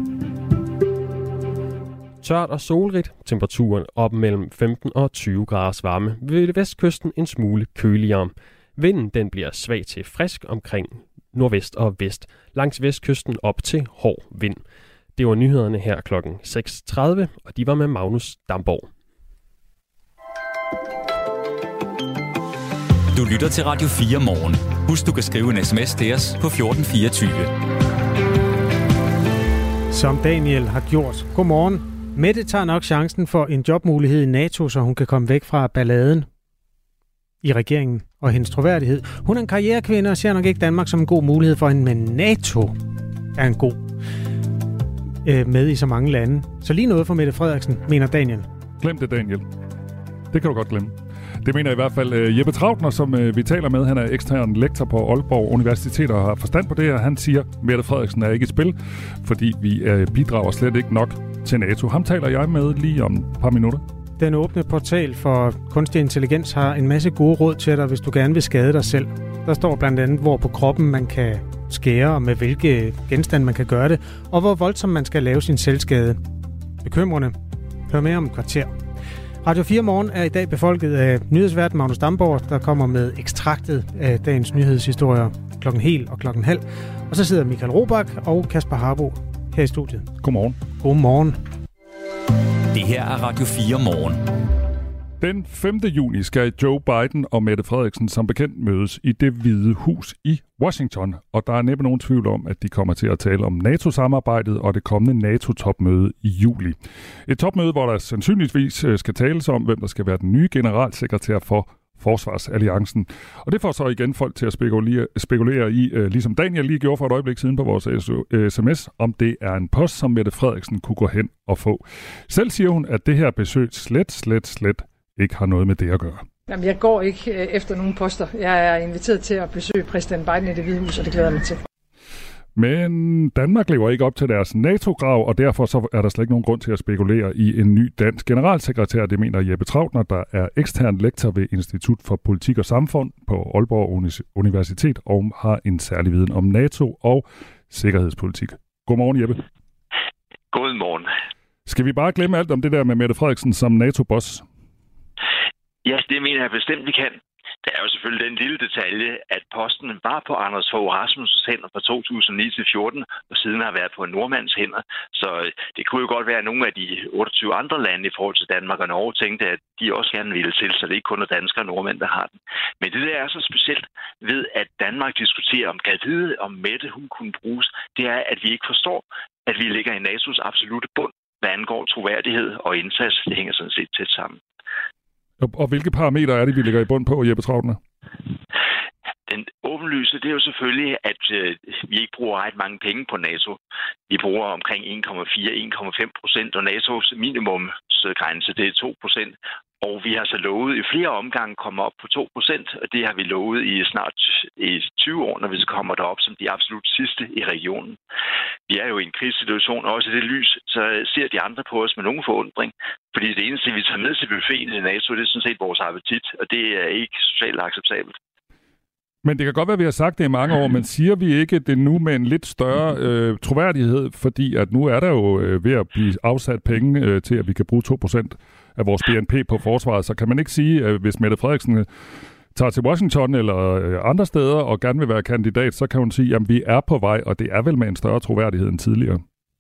Tørt og solrigt, temperaturen op mellem 15 og 20 graders varme. Ved vestkysten en smule køligere. Vinden den bliver svag til frisk omkring nordvest og vest. Langs vestkysten op til hård vind. Det var nyhederne her klokken 6.30, og de var med Magnus Damborg. Du lytter til Radio 4 morgen. Husk, du kan skrive en sms til os på 1424. Som Daniel har gjort. Godmorgen. Mette tager nok chancen for en jobmulighed i NATO, så hun kan komme væk fra balladen i regeringen og hendes troværdighed. Hun er en karrierekvinde og ser nok ikke Danmark som en god mulighed for hende, men NATO er en god med i så mange lande. Så lige noget for Mette Frederiksen, mener Daniel. Glem det, Daniel. Det kan du godt glemme. Det mener i hvert fald Jeppe Trautner, som vi taler med. Han er ekstern lektor på Aalborg Universitet og har forstand på det her. Han siger, at Mette Frederiksen er ikke i spil, fordi vi bidrager slet ikke nok til NATO. Ham taler jeg med lige om et par minutter. Den åbne portal for kunstig intelligens har en masse gode råd til dig, hvis du gerne vil skade dig selv. Der står blandt andet, hvor på kroppen man kan skære, og med hvilke genstande man kan gøre det, og hvor voldsomt man skal lave sin selvskade. Bekymrende. Hør mere om et kvarter. Radio 4 Morgen er i dag befolket af nyhedsvært Magnus Damborg, der kommer med ekstraktet af dagens nyhedshistorier klokken hel og klokken halv. Og så sidder Michael Robach og Kasper Harbo her i studiet. Godmorgen. Godmorgen. Det her er Radio 4 Morgen. Den 5. juni skal Joe Biden og Mette Frederiksen som bekendt mødes i Det Hvide Hus i Washington. Og der er næppe nogen tvivl om, at de kommer til at tale om NATO-samarbejdet og det kommende NATO-topmøde i juli. Et topmøde, hvor der sandsynligvis skal tales om, hvem der skal være den nye generalsekretær for Forsvarsalliancen. Og det får så igen folk til at spekulere i, ligesom Daniel lige gjorde for et øjeblik siden på vores sms, om det er en post, som Mette Frederiksen kunne gå hen og få. Selv siger hun, at det her besøg slet ikke har noget med det at gøre. Jamen, jeg går ikke efter nogen poster. Jeg er inviteret til at besøge præsident Biden i Det Hvide Hus, og det glæder jeg mig til. Men Danmark lever ikke op til deres NATO-krav, og derfor så er der slet ikke nogen grund til at spekulere i en ny dansk generalsekretær. Det mener Jeppe Trautner, der er ekstern lektor ved Institut for Politik og Samfund på Aalborg Universitet og har en særlig viden om NATO og sikkerhedspolitik. Godmorgen, Jeppe. Godmorgen. Skal vi bare glemme alt om det der med Mette Frederiksen som NATO-boss? Ja, det mener jeg bestemt, vi kan. Der er jo selvfølgelig den lille detalje, at posten var på Anders Fogh Rasmussens hænder fra 2009 til 14, og siden har været på en nordmands hænder. Så det kunne jo godt være, at nogle af de 28 andre lande i forhold til Danmark og Norge tænkte, at de også gerne ville til, så det ikke kun er danskere og nordmænd, der har den. Men det der er så specielt ved, at Danmark diskuterer om kan vide, om Mette hun kunne bruges, det er, at vi ikke forstår, at vi ligger i NATO's absolute bund, hvad angår troværdighed og indsats. Det hænger sådan set tæt sammen. Og hvilke parametre er det, vi ligger i bund på, Jeppe Trautner? Den åbenlyse, det er jo selvfølgelig, at vi ikke bruger ret mange penge på NATO. Vi bruger omkring 1,4-1,5%, og NATO's minimumsgrænse, det er 2%. Og vi har så lovet i flere omgange at komme op på 2%, og det har vi lovet i snart 20 år, når vi så kommer derop som de absolut sidste i regionen. Vi er jo i en krisesituation, og også i det lys, så ser de andre på os med nogen forundring. Fordi det eneste, vi tager med til buffeten i NATO, det er sådan set vores appetit, og det er ikke socialt acceptabelt. Men det kan godt være, at vi har sagt det i mange år, men siger vi ikke det nu med en lidt større troværdighed, fordi at nu er der jo ved at blive afsat penge til, at vi kan bruge 2% af vores BNP på forsvaret, så kan man ikke sige, at hvis Mette Frederiksen tager til Washington eller andre steder og gerne vil være kandidat, så kan hun sige, at vi er på vej, og det er vel med en større troværdighed end tidligere.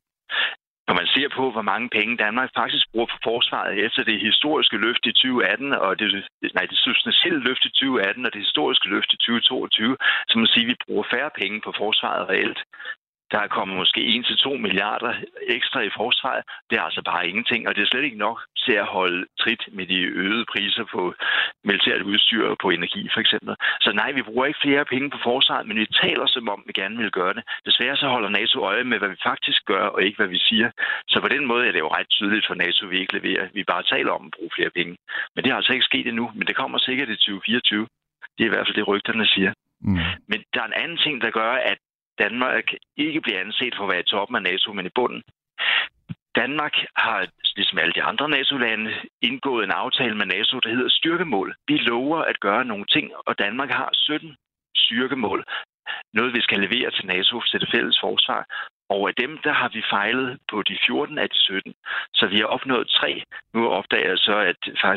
Når man ser på, hvor mange penge Danmark faktisk bruger på forsvaret efter det historiske løft i 2018, og det substantielle løft i 2018 og det historiske løft i 2022, så må man sige, at vi bruger færre penge på forsvaret reelt. Der er kommet måske 1-2 milliarder ekstra i forsvaret. Det er altså bare ingenting, og det er slet ikke nok til at holde trit med de øgede priser på militært udstyr og på energi for eksempel. Så nej, vi bruger ikke flere penge på forsvaret, men vi taler som om, vi gerne vil gøre det. Desværre så holder NATO øje med, hvad vi faktisk gør, og ikke hvad vi siger. Så på den måde er det jo ret tydeligt for NATO, vi ikke leverer. Vi bare taler om at bruge flere penge. Men det har altså ikke sket endnu, men det kommer sikkert i 2024. Det er i hvert fald det, rygterne siger. Men der er en anden ting, der gør, at Danmark ikke bliver anset for at være i toppen af NATO, men i bunden. Danmark har, ligesom alle de andre NATO-lande, indgået en aftale med NATO, der hedder styrkemål. Vi lover at gøre nogle ting, og Danmark har 17 styrkemål. Noget, vi skal levere til NATO til det fælles forsvar. Og af dem, der har vi fejlet på de 14 af de 17. Så vi har opnået 3. Nu opdager jeg så,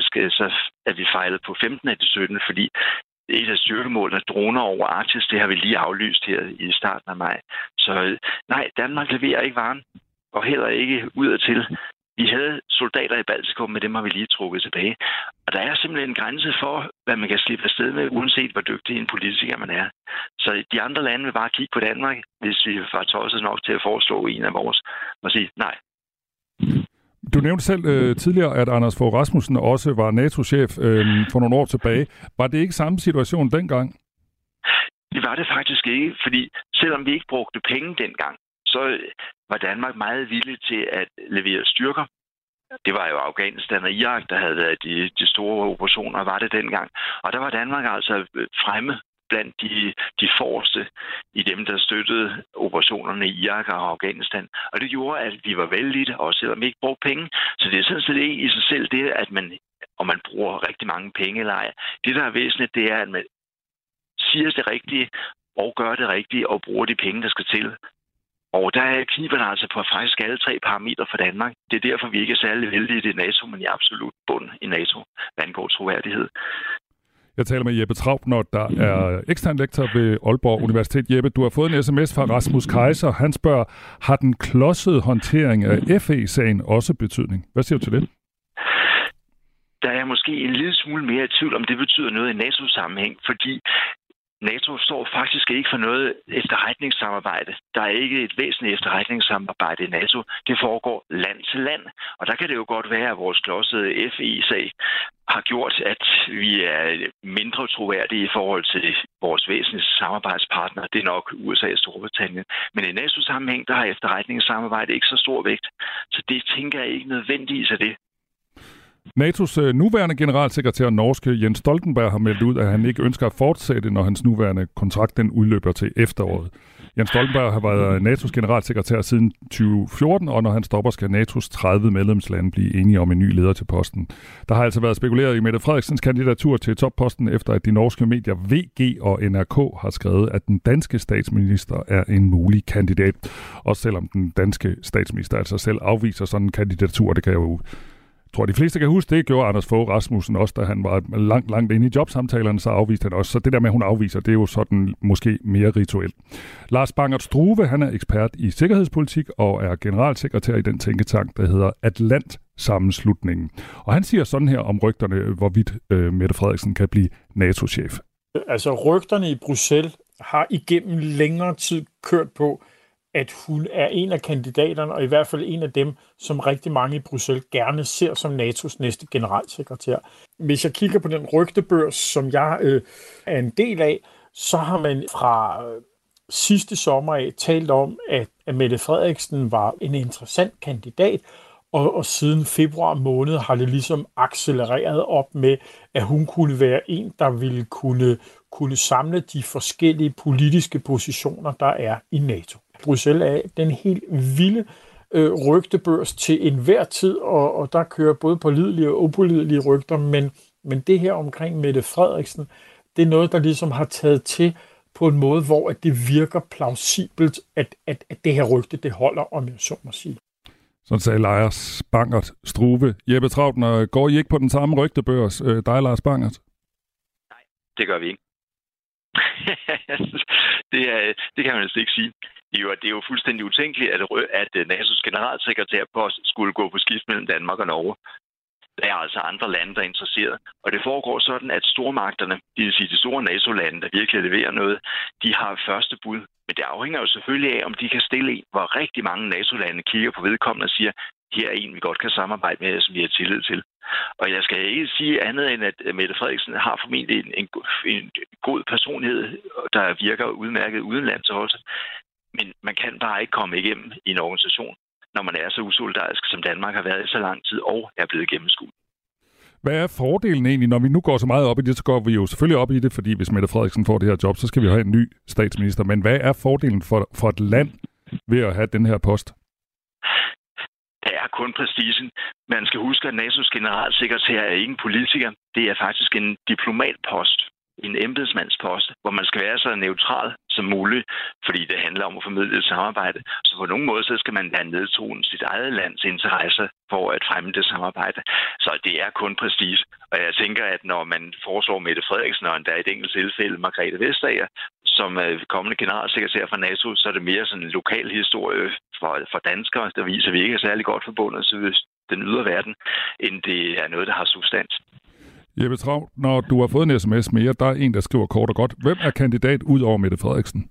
at vi fejlet på 15 af de 17, fordi et af styrkemålene, droner over Arktis, det har vi lige aflyst her i starten af maj. Så nej, Danmark leverer ikke varen, og heller ikke udadtil. Vi havde soldater i Baltikum, men dem har vi lige trukket tilbage. Og der er simpelthen en grænse for, hvad man kan slippe afsted med, uanset hvor dygtig en politiker man er. Så de andre lande vil bare kigge på Danmark, hvis vi var tosset nok til at foreslå en af vores, og sige nej. Du nævnte selv tidligere, at Anders Fogh Rasmussen også var NATO-chef for nogle år tilbage. Var det ikke samme situation dengang? Det var det faktisk ikke, fordi selvom vi ikke brugte penge dengang, så var Danmark meget villig til at levere styrker. Det var jo Afghanistan og Irak, der havde været de store operationer, var det dengang. Og der var Danmark altså fremme blandt de forreste i dem, der støttede operationerne i Irak og Afghanistan. Og det gjorde, at vi var vældigt, også selvom vi ikke brugte penge. Så det er sådan set ikke i sig selv det, at man bruger rigtig mange penge eller ej. Det, der er væsentligt, det er, at man siger det rigtige og gør det rigtige og bruger de penge, der skal til. Og der kniber det altså på faktisk alle 3 parametre for Danmark. Det er derfor, vi ikke er særlig vældige i NATO, men i absolut bund i NATO, hvad angår troværdighed. Jeg taler med Jeppe Trautner, der er ekstern lektor ved Aalborg Universitet. Jeppe, du har fået en sms fra Rasmus Kaiser. Han spørger, har den klodsede håndtering af FE-sagen også betydning? Hvad siger du til det? Der er måske en lille smule mere i tvivl, om det betyder noget i NATO-sammenhæng, fordi NATO står faktisk ikke for noget efterretningssamarbejde. Der er ikke et væsentligt efterretningssamarbejde i NATO. Det foregår land til land. Og der kan det jo godt være, at vores klodsede FE-sag har gjort, at vi er mindre troværdige i forhold til vores væsentlige samarbejdspartner. Det er nok USA og Storbritannien. Men i NATO-sammenhæng, der har efterretningssamarbejde ikke så stor vægt. Så det tænker jeg ikke nødvendigvis af det. NATO's nuværende generalsekretær, norske Jens Stoltenberg, har meldt ud, at han ikke ønsker at fortsætte, når hans nuværende kontrakt den udløber til efteråret. Jens Stoltenberg har været NATO's generalsekretær siden 2014, og når han stopper, skal NATO's 30 medlemslande blive enige om en ny leder til posten. Der har altså været spekuleret i Mette Frederiksens kandidatur til topposten, efter at de norske medier VG og NRK har skrevet, at den danske statsminister er en mulig kandidat. Også selvom den danske statsminister altså selv afviser sådan en kandidatur, det kan jeg jo... Jeg tror, de fleste kan huske, det gjorde Anders Fogh Rasmussen også, da han var langt inde i jobsamtalerne, så afviste han også. Så det der med, at hun afviser, det er jo sådan måske mere rituelt. Lars Bangert Struve, han er ekspert i sikkerhedspolitik og er generalsekretær i den tænketank, der hedder Atlant-sammenslutningen. Og han siger sådan her om rygterne, hvorvidt Mette Frederiksen kan blive NATO-chef. Altså rygterne i Bruxelles har igennem længere tid kørt på, at hun er en af kandidaterne, og i hvert fald en af dem, som rigtig mange i Bruxelles gerne ser som NATO's næste generalsekretær. Hvis jeg kigger på den rygtebørs, som jeg er en del af, så har man fra sidste sommer af talt om, at Mette Frederiksen var en interessant kandidat, og siden februar måned har det ligesom accelereret op med, at hun kunne være en, der ville kunne samle de forskellige politiske positioner, der er i NATO. Bruxelles er den helt vilde rygtebørs til enhver tid, og der kører både pålidelige og upålidelige rygter, men det her omkring Mette Frederiksen, det er noget, der ligesom har taget til på en måde, hvor at det virker plausibelt, at det her rygte, det holder, om jeg så må sige. Sådan sagde Lars Bangert Struve. Jeppe Trautner, går I ikke på den samme rygtebørs, dig Lars Bangert? Nej, det gør vi ikke. det kan man altså ikke sige. Det er jo fuldstændig utænkeligt, at NATO's generalsekretærpost skulle gå på skift mellem Danmark og Norge. Der er altså andre lande, der er interesseret. Og det foregår sådan, at stormagterne, det vil sige de store NATO-lande, der virkelig leverer noget, de har første bud. Men det afhænger jo selvfølgelig af, om de kan stille en, hvor rigtig mange NATO-lande kigger på vedkommende og siger, her er en, vi godt kan samarbejde med, som vi har tillid til. Og jeg skal ikke sige andet end, at Mette Frederiksen har formentlig en god personlighed, der virker udmærket udenlands også. Men man kan bare ikke komme igennem i en organisation, når man er så usolidarisk, som Danmark har været i så lang tid og er blevet gennemskuet. Hvad er fordelen egentlig, når vi nu går så meget op i det, så går vi jo selvfølgelig op i det, fordi hvis Mette Frederiksen får det her job, så skal vi jo have en ny statsminister. Men hvad er fordelen for et land ved at have den her post? Der er kun prestigen. Man skal huske, at NATO's generalsekretær er ikke en politiker. Det er faktisk en diplomatpost, en embedsmandspost, hvor man skal være så neutral som muligt, fordi det handler om at formidle et samarbejde. Så på nogen måde, så skal man have nedtone sit eget lands interesser for at fremme det samarbejde. Så det er kun prestige. Og jeg tænker, at når man foreslår Mette Frederiksen, og der er et enkelt tilfælde Margrethe Vestager, som kommende generalsekretær for NATO, så er det mere sådan en lokal historie for danskere, der viser, at vi ikke er særlig godt forbundet til den ydre verden, end det er noget, der har substans. Jeppe Traut, når du har fået en sms mere, der er en, der skriver kort og godt. Hvem er kandidat ud over Mette Frederiksen?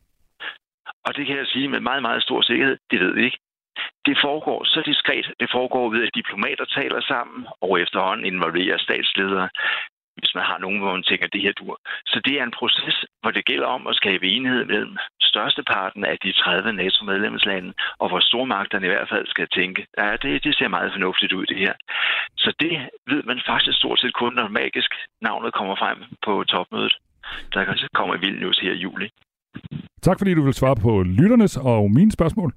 Og det kan jeg sige med meget, meget stor sikkerhed. Det ved vi ikke. Det foregår så diskret. Det foregår ved, at diplomater taler sammen og efterhånden involverer statsledere, hvis man har nogen, hvor man tænker, det her dur. Så det er en proces, hvor det gælder om at skabe enighed mellem størsteparten af de 30 NATO-medlemslande, og hvor stormagterne i hvert fald skal tænke, ja, det ser meget fornuftigt ud, det her. Så det ved man faktisk stort set kun, når magisk navnet kommer frem på topmødet, der kommer i Vilnius her i juli. Tak fordi du vil svare på lytternes og mine spørgsmål.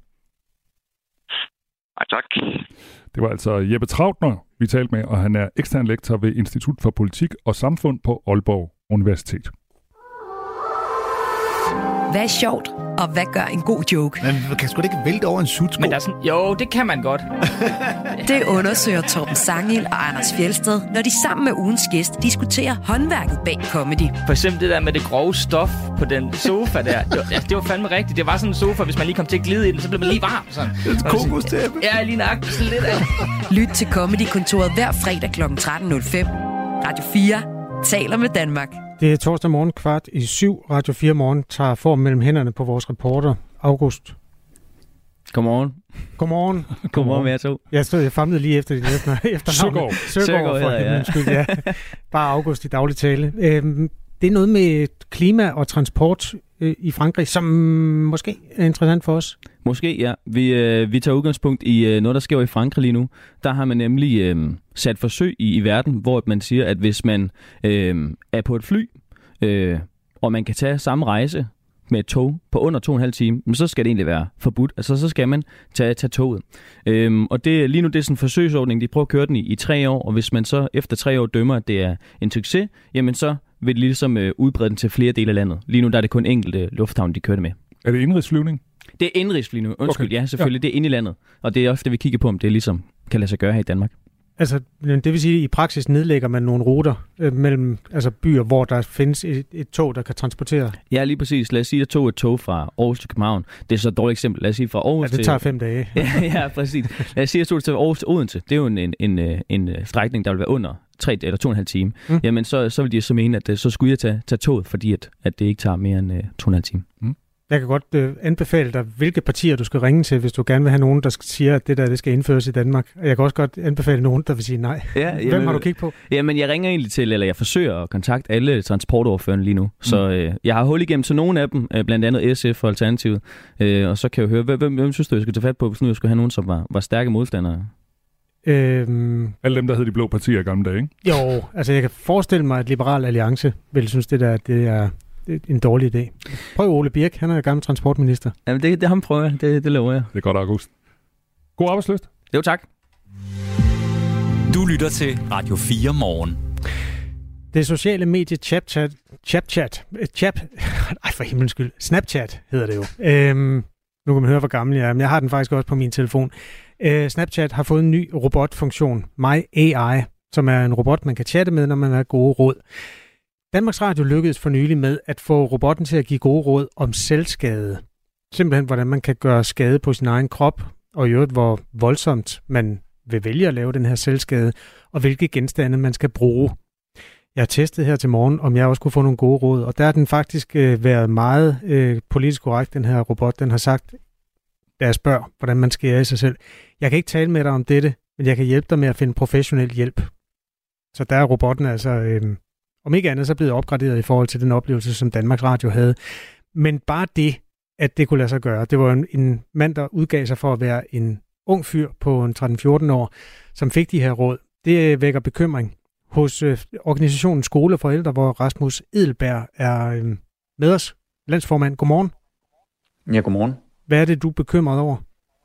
Ja, tak. Det var altså Jeppe Trautner, vi talte med, og han er ekstern lektor ved Institut for Politik og Samfund på Aalborg Universitet. Hvad er sjovt? Og hvad gør en god joke? Man kan sgu da ikke vælte over en sutsko. Men der er sådan, jo, det kan man godt. Det undersøger Torben Sangil og Anders Fjeldsted, når de sammen med ugens gæst diskuterer håndværket bag comedy. For eksempel det der med det grove stof på den sofa der. Det var fandme rigtigt. Det var sådan en sofa, hvis man lige kom til at glide i den, så blev man lige varm. Sådan. Et kokostæppe. Ja, lige nøjagtigt sådan lidt af. Lyt til Comedy-kontoret hver fredag kl. 13.05. Radio 4 taler med Danmark. Det er torsdag morgen 6:15. Radio 4 Morgen tager form mellem hænderne på vores reporter, August. Godmorgen. Godmorgen. Godmorgen med jer to. Jeg famlede lige efter Søgaard. Søgaard for himmelens skyld, ja. Bare August i daglig tale. Det er noget med klima og transport i Frankrig, som måske er interessant for os. Måske, ja. Vi tager udgangspunkt i noget, der sker i Frankrig lige nu. Der har man nemlig sat forsøg i verden, hvor man siger, at hvis man er på et fly, og man kan tage samme rejse med et tog på under 2,5 timer, så skal det egentlig være forbudt. Altså, så skal man tage toget. Og lige nu det er sådan en forsøgsordning. De prøver at køre den i 3 år, og hvis man så efter 3 år dømmer, at det er en succes, jamen så vil det ligesom udbrede den til flere dele af landet. Lige nu der er det kun enkelte lufthavn, de kører det med. Er det indrigsflyvning? Det er indrigsflyvning. Undskyld, okay. Ja, selvfølgelig. Ja. Det er inde i landet. Og det er ofte, vi kigger på, om det ligesom kan lade sig gøre her i Danmark. Altså, det vil sige, at i praksis nedlægger man nogle ruter mellem byer, hvor der findes et tog, der kan transportere? Ja, lige præcis. Lad os sige, at der tog et tog fra Aarhus til København. Det er så et dårligt eksempel. Lad os sige fra Aarhus det tager 5 dage. ja, præcis. Lad os sige, at tog til Aarhus til Odense. Det er jo en strækning, der vil være under 3 eller 2,5 timer. Jamen, så vil de så mene, at så skulle jeg tage toget, fordi at det ikke tager mere end 2,5 timer. Jeg kan godt anbefale dig, hvilke partier du skal ringe til, hvis du gerne vil have nogen, der siger, at det skal indføres i Danmark. Jeg kan også godt anbefale nogen, der vil sige nej. Ja, hvem har du kigget på? Jamen, jeg ringer egentlig til, eller jeg forsøger at kontakte alle transportordførerne lige nu. Så jeg har hul igennem til nogle af dem, blandt andet SF og Alternativet. Og så kan jeg høre, hvem synes du, jeg skal tage fat på, hvis nu jeg skulle have nogen, som var stærke modstandere? Alle dem, der hed de blå partier i gamle dage, ikke? Jo, altså jeg kan forestille mig, at Liberal Alliance vil synes, det er en dårlig idé. Prøv Ole Birk, han er gammel transportminister. Jamen det ham prøver jeg, det lover jeg. Det er godt, August. God arbejdsløst. Jo, tak. Du lytter til Radio 4 Morgen. Det sociale medie Snapchat hedder det jo. Nu kan man høre, hvor gammel jeg er, men jeg har den faktisk også på min telefon. Snapchat har fået en ny robotfunktion, My AI, som er en robot, man kan chatte med, når man har gode råd. Danmarks Radio lykkedes for nylig med at få robotten til at give gode råd om selvskade. Simpelthen, hvordan man kan gøre skade på sin egen krop, og i øvrigt, hvor voldsomt man vil vælge at lave den her selvskade, og hvilke genstande man skal bruge. Jeg har testet her til morgen, om jeg også kunne få nogle gode råd, og der har den faktisk været meget politisk korrekt, den her robot. Den har sagt, da jeg spørger, hvordan man skærer i sig selv. Jeg kan ikke tale med dig om dette, men jeg kan hjælpe dig med at finde professionel hjælp. Så der er robotten altså... om ikke andet, så blevet opgraderet i forhold til den oplevelse, som Danmarks Radio havde. Men bare det, at det kunne lade sig gøre. Det var en mand, der udgav sig for at være en ung fyr på en 13-14 år, som fik de her råd. Det vækker bekymring hos organisationen Skole og Forældre, hvor Rasmus Edelberg er med os. Landsformand, godmorgen. Ja, godmorgen. Hvad er det, du er bekymret over?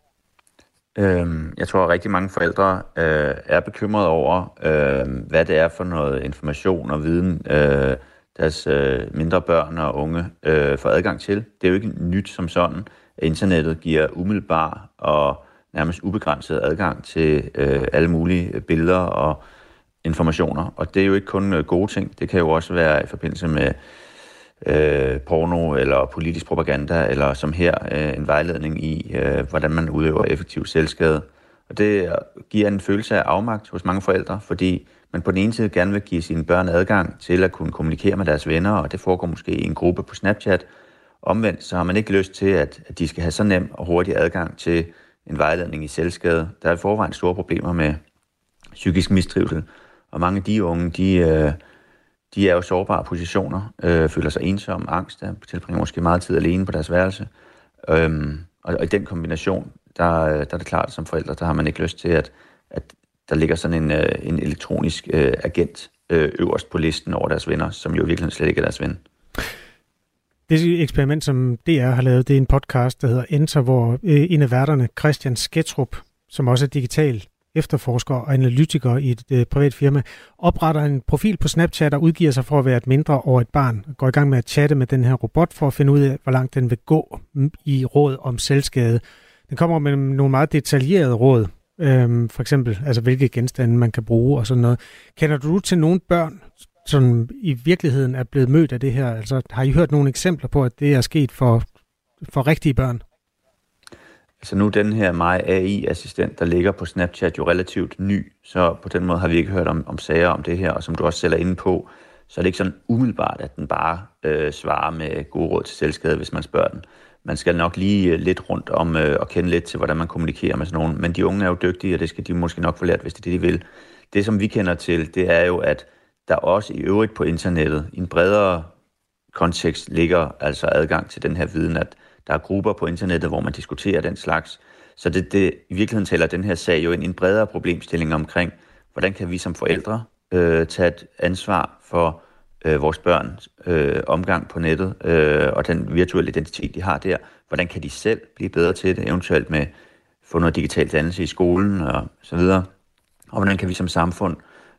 Jeg tror, at rigtig mange forældre er bekymrede over, hvad det er for noget information og viden, deres mindre børn og unge får adgang til. Det er jo ikke nyt som sådan. Internettet giver umiddelbar og nærmest ubegrænset adgang til alle mulige billeder og informationer. Og det er jo ikke kun gode ting. Det kan jo også være i forbindelse med porno eller politisk propaganda, eller som her en vejledning i, hvordan man udøver effektiv selvskade. Og det giver en følelse af afmagt hos mange forældre, fordi man på den ene side gerne vil give sine børn adgang til at kunne kommunikere med deres venner, og det foregår måske i en gruppe på Snapchat. Omvendt så har man ikke lyst til, at de skal have så nem og hurtig adgang til en vejledning i selvskade. Der er i forvejen store problemer med psykisk mistrivsel, og mange af de unge, de er jo sårbare positioner, føler sig ensomme, angst, tilbringer måske meget tid alene på deres værelse. Og i den kombination, der er det klart, som forældre, der har man ikke lyst til, at der ligger sådan en elektronisk agent øverst på listen over deres venner, som jo virkelig slet ikke er deres ven. Det eksperiment, som DR har lavet, det er en podcast, der hedder Enter, hvor en af værterne, Christian Sketrup, som også er digital efterforskere og analytikere i et privat firma, opretter en profil på Snapchat og udgiver sig for at være et mindreårigt barn, og går i gang med at chatte med den her robot for at finde ud af, hvor langt den vil gå i råd om selvskade. Den kommer med nogle meget detaljerede råd, for eksempel altså hvilke genstande man kan bruge og sådan noget. Kender du til nogle børn, som i virkeligheden er blevet mødt af det her? Altså har I hørt nogle eksempler på, at det er sket for rigtige børn? Altså nu den her My AI-assistent, der ligger på Snapchat, jo relativt ny, så på den måde har vi ikke hørt om sager om det her, og som du også selv er inde på, så er det ikke sådan umiddelbart, at den bare svarer med gode råd til selvskade, hvis man spørger den. Man skal nok lige lidt rundt om og kende lidt til, hvordan man kommunikerer med sådan nogen, men de unge er jo dygtige, og det skal de måske nok få lært, hvis det er det, de vil. Det, som vi kender til, det er jo, at der også i øvrigt på internettet, i en bredere kontekst, ligger altså adgang til den her viden, at der er grupper på internettet, hvor man diskuterer den slags. Så det i virkeligheden tæller den her sag jo ind i en bredere problemstilling omkring, hvordan kan vi som forældre tage et ansvar for vores børns omgang på nettet og den virtuelle identitet, de har der. Hvordan kan de selv blive bedre til det, eventuelt med få noget digital dannelse i skolen og så videre. Og hvordan kan vi som samfund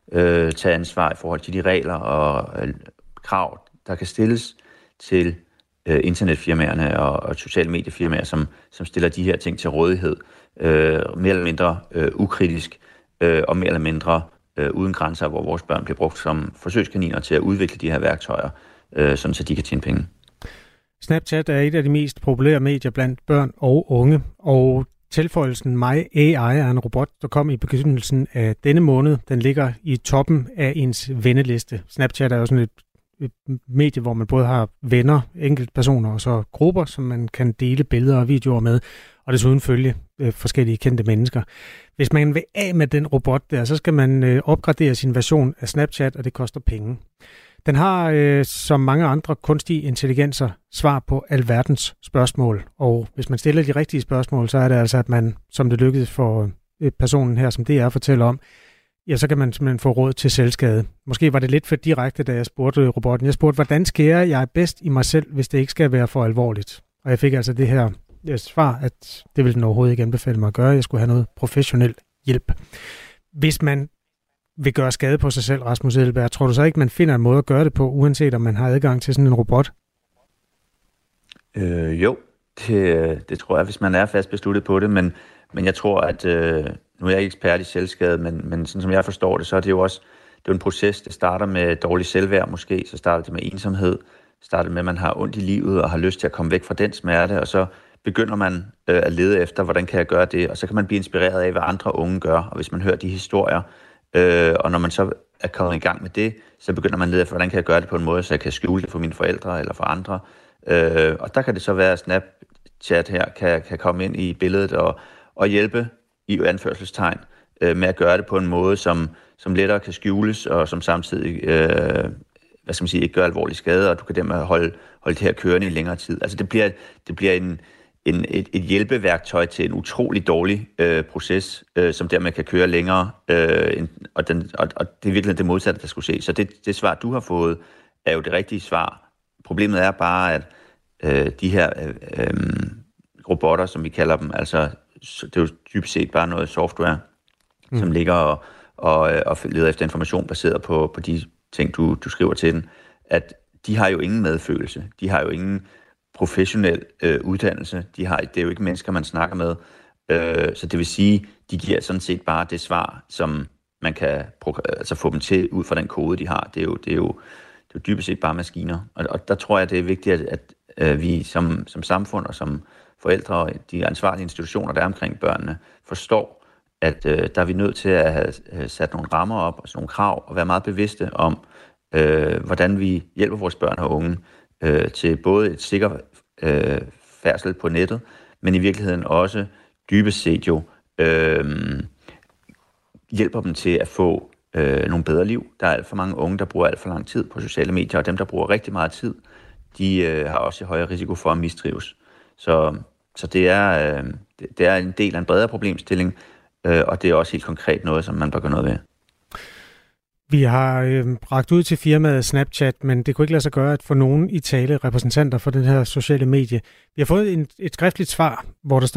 tage ansvar i forhold til de regler og krav, der kan stilles til internetfirmaerne og sociale mediefirmaer, som stiller de her ting til rådighed, mere eller mindre ukritisk og mere eller mindre uden grænser, hvor vores børn bliver brugt som forsøgskaniner til at udvikle de her værktøjer, sådan så de kan tjene penge. Snapchat er et af de mest populære medier blandt børn og unge, og tilføjelsen My AI er en robot, der kom i begyndelsen af denne måned. Den ligger i toppen af ens venneliste. Snapchat er jo sådan et medie, hvor man både har venner, enkeltpersoner og så grupper, som man kan dele billeder og videoer med, og desuden følge forskellige kendte mennesker. Hvis man vil af med den robot der, så skal man opgradere sin version af Snapchat, og det koster penge. Den har, som mange andre kunstige intelligenser, svar på alverdens spørgsmål, og hvis man stiller de rigtige spørgsmål, så er det altså, at man, som det lykkedes for personen her, som DR fortæller om, ja, så kan man simpelthen få råd til selvskade. Måske var det lidt for direkte, da jeg spurgte robotten. Jeg spurgte, hvordan skærer jeg bedst i mig selv, hvis det ikke skal være for alvorligt? Og jeg fik altså det her svar, at det ville den overhovedet ikke anbefale mig at gøre. Jeg skulle have noget professionel hjælp. Hvis man vil gøre skade på sig selv, Rasmus Edelberg, tror du så ikke, man finder en måde at gøre det på, uanset om man har adgang til sådan en robot? Jo, det tror jeg, hvis man er fast besluttet på det, men jeg tror, at nu er jeg ikke ekspert i selvskade, men sådan som jeg forstår det, så er det jo også en proces, der starter med dårlig selvværd måske, så starter det med ensomhed, starter med, at man har ondt i livet og har lyst til at komme væk fra den smerte, og så begynder man at lede efter, hvordan kan jeg gøre det, og så kan man blive inspireret af, hvad andre unge gør, og hvis man hører de historier, og når man så er kommet i gang med det, så begynder man at lede efter, hvordan kan jeg gøre det på en måde, så jeg kan skjule det for mine forældre eller for andre, og der kan det så være, at Snapchat her kan komme ind i billedet og hjælpe i anførselstegn med at gøre det på en måde, som lettere kan skjules, og som samtidig ikke gør alvorlig skade, og du kan dermed holde det her kørende i længere tid. Altså det bliver et hjælpeværktøj til en utrolig dårlig proces, som dermed kan køre længere, og det er virkelig det modsatte, der skulle se. Så det svar, du har fået, er jo det rigtige svar. Problemet er bare, at de her robotter, som vi kalder dem, altså det er jo typisk set bare noget software, som ligger og leder efter information baseret på de ting, du skriver til den, at de har jo ingen medfølelse. De har jo ingen professionel uddannelse. Det er jo ikke mennesker, man snakker med. Så det vil sige, de giver sådan set bare det svar, som man kan få dem til ud fra den kode, de har. Det er jo dybest set bare maskiner. Og der tror jeg, det er vigtigt, at vi som samfund og som forældre og de ansvarlige institutioner, der er omkring børnene, forstår, at der er vi nødt til at have sat nogle rammer op og sådan nogle krav, og være meget bevidste om, hvordan vi hjælper vores børn og unge til både et sikker færdsel på nettet, men i virkeligheden også dybest set jo hjælper dem til at få nogle bedre liv. Der er alt for mange unge, der bruger alt for lang tid på sociale medier, og dem, der bruger rigtig meget tid, de har også højere risiko for at mistrives. Så det er en del af en bredere problemstilling, og det er også helt konkret noget, som man bør gøre noget ved. Vi har rakt ud til firmaet Snapchat, men det kunne ikke lade sig gøre at få nogen i tale repræsentanter for den her sociale medie. Vi har fået et skriftligt svar, hvor der står,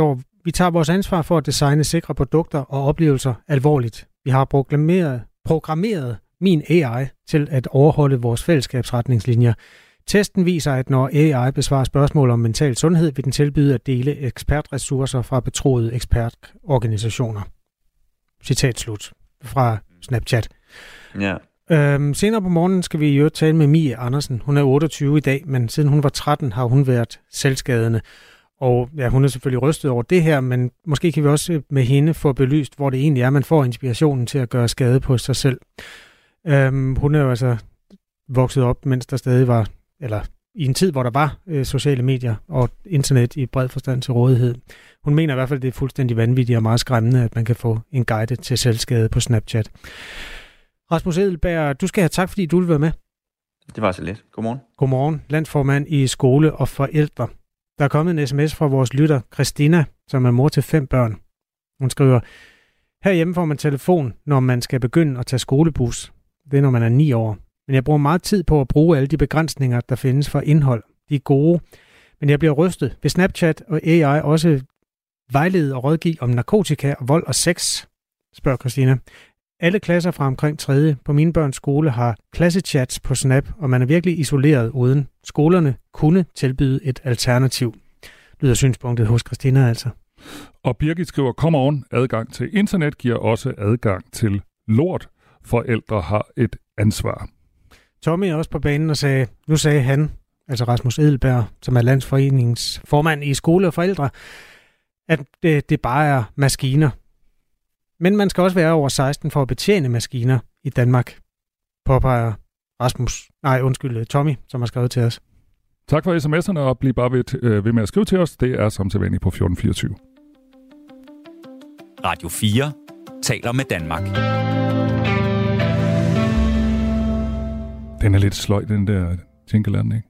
Vi tager vores ansvar for at designe sikre produkter og oplevelser alvorligt. Vi har programmeret min AI til at overholde vores fællesskabsretningslinjer. Testen viser, at når AI besvarer spørgsmål om mental sundhed, vil den tilbyde at dele ekspertressourcer fra betroede ekspertorganisationer. Citat slut fra Snapchat. Ja. Senere på morgenen skal vi jo tale med Mie Andersen. Hun er 28 i dag, men siden hun var 13 har hun været selvskadende. Og ja, hun er selvfølgelig rystet over det her, men måske kan vi også med hende få belyst, hvor det egentlig er, man får inspirationen til at gøre skade på sig selv. Hun er jo altså vokset op, mens der stadig var, eller i en tid, hvor der var sociale medier og internet i bred forstand til rådighed. Hun mener i hvert fald, det er fuldstændig vanvittigt og meget skræmmende, at man kan få en guide til selvskade på Snapchat. Rasmus Edelberg, du skal have tak, fordi du vil være med. Det var så lidt. Godmorgen. Godmorgen, landsformand i Skole og Forældre. Der er kommet en sms fra vores lytter, Christina, som er mor til 5 børn. Hun skriver, herhjemme får man telefon, når man skal begynde at tage skolebus. Det er, når man er 9 år. Men jeg bruger meget tid på at bruge alle de begrænsninger, der findes for indhold. De er gode, men jeg bliver rystet. Vil Snapchat og AI også vejlede og rådgive om narkotika, vold og sex? Spørger Christina. Alle klasser fra omkring 3. på mine børns skole har klassechats på Snap, og man er virkelig isoleret uden. Skolerne kunne tilbyde et alternativ. Lyder synspunktet hos Christina altså. Og Birgit skriver, come on, adgang til internet giver også adgang til lort. Forældre har et ansvar. Tommy er også på banen og sagde, nu sagde han, altså Rasmus Edelberg, som er Landsforeningens formand i Skole og Forældre, at det bare er maskiner. Men man skal også være over 16 for at betjene maskiner i Danmark, påpeger Tommy, som har skrevet til os. Tak for sms'erne, og bliv bare ved med at skrive til os. Det er som sædvanligt på 1424. Radio 4 taler med Danmark. Den er lidt sløj, den der Tinkeland, ikke?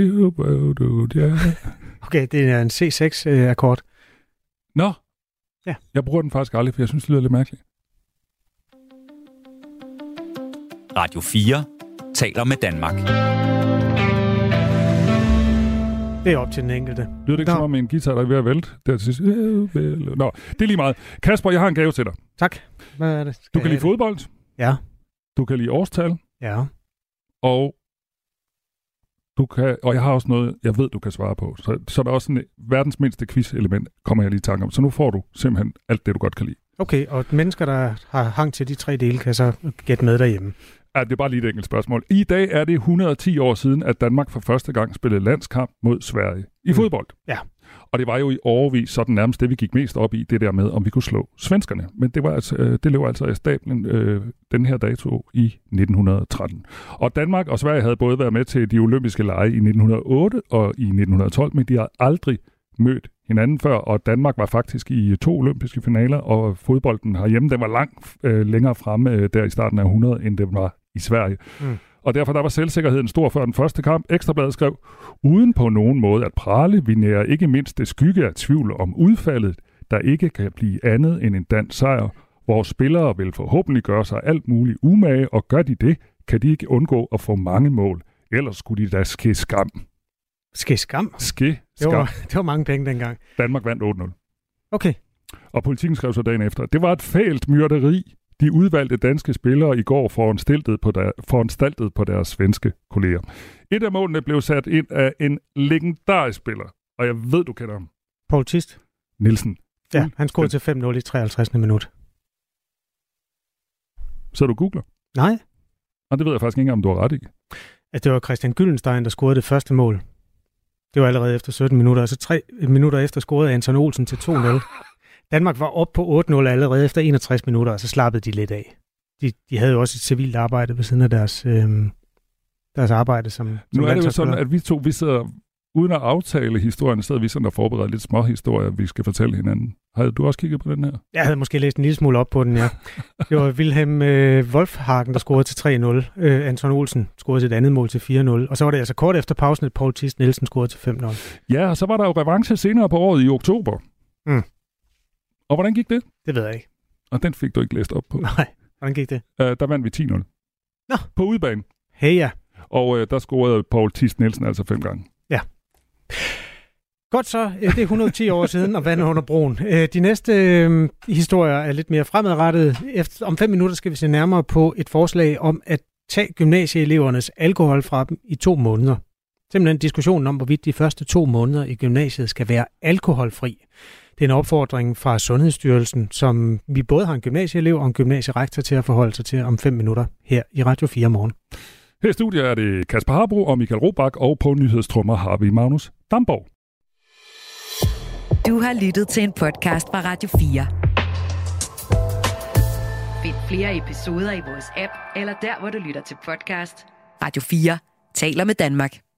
Okay, det er en C6-akkord. Nå. Ja. Jeg bruger den faktisk aldrig, for jeg synes, det lyder lidt mærkeligt. Radio 4 taler med Danmark. Det er op til den enkelte. Lyder det ikke som om en guitar, der er ved at vælte? Der til sidst. Nå, det er lige meget. Kasper, jeg har en gave til dig. Tak. Hvad er det? Du kan lide fodbold. Ja. Du kan lide årstal. Ja. Og jeg har også noget, jeg ved, du kan svare på. Så der er også sådan verdens mindste quiz-element, kommer jeg lige i tanke om. Så nu får du simpelthen alt det, du godt kan lide. Okay, og mennesker, der har hang til de 3 dele, kan så gætte med derhjemme. Ja, det er bare lige et enkelt spørgsmål. I dag er det 110 år siden, at Danmark for første gang spillede landskamp mod Sverige i fodbold. Ja. Og det var jo i årevis sådan nærmest det, vi gik mest op i, det der med, om vi kunne slå svenskerne. Men det lå altså i stablen den her dato i 1913. Og Danmark og Sverige havde både været med til de olympiske lege i 1908 og i 1912, men de har aldrig mødt hinanden før, og Danmark var faktisk i 2 olympiske finaler, og fodbolden herhjemme, den var langt længere fremme der i starten af 100, end den var i Sverige. Og derfor der var selvsikkerheden stor før den første kamp. Ekstrabladet skrev, uden på nogen måde at prale, vi nærer ikke mindst det skygge af tvivl om udfaldet, der ikke kan blive andet end en dansk sejr. Vores spillere vil forhåbentlig gøre sig alt muligt umage, og gør de det, kan de ikke undgå at få mange mål. Ellers skulle de da ske skam. Ske skam? Ske skam. Det var mange penge dengang. Danmark vandt 8-0. Okay. Og Politikken skrev så dagen efter, det var et fælt myrderi. De udvalgte danske spillere i går foranstaltet på deres svenske kolleger. Et af målene blev sat ind af en legendarisk spiller, og jeg ved, du kender ham. Poul Thist Nielsen. Ja, han scorede til 5-0 i 53. minut. Så du googler? Nej. Og det ved jeg faktisk ikke, om du har ret i. At det var Christian Gyllenstein, der scorede det første mål. Det var allerede efter 17 minutter, og så 3 minutter efter scorede Anton Olsen til 2-0. Danmark var op på 8-0 allerede efter 61 minutter, og så slappede de lidt af. De havde jo også et civilt arbejde ved siden af deres arbejde som nu er det jo sådan, at vi sidder uden at aftale historien, så vi sådan at forberede lidt små historier, vi skal fortælle hinanden. Har du også kigget på den her? Jeg havde måske læst en lille smule op på den, ja. Det var Wilhelm Wolfhagen, der scorede til 3-0. Anton Olsen scorede til et andet mål til 4-0. Og så var det altså kort efter pausen, at Poul Thist Nielsen scorede til 5-0. Ja, og så var der jo revanche senere på året i oktober. Og hvordan gik det? Det ved jeg ikke. Og den fik du ikke læst op på. Nej, hvordan gik det? Der vandt vi 10-0. Nå. På udebane. Hey ja. Og der scorede Poul Thist Nielsen altså 5 gange. Ja. Godt så, det er 110 år siden, og vandet under broen. De næste historier er lidt mere fremadrettede. Om 5 minutter skal vi se nærmere på et forslag om at tage gymnasieelevernes alkohol fra dem i 2 måneder. Simpelthen diskussionen om, hvorvidt de første 2 måneder i gymnasiet skal være alkoholfri. Det er en opfordring fra Sundhedsstyrelsen, som vi både har en gymnasieelev og en gymnasierektor til at forholde sig til om 5 minutter her i Radio 4 morgen. Her i studiet er det Kasper Harbro og Michael Robach, og på nyhedstrummer har vi Magnus Damborg. Du har lyttet til en podcast fra Radio 4. Find flere episoder i vores app, eller der, hvor du lytter til podcast. Radio 4 taler med Danmark.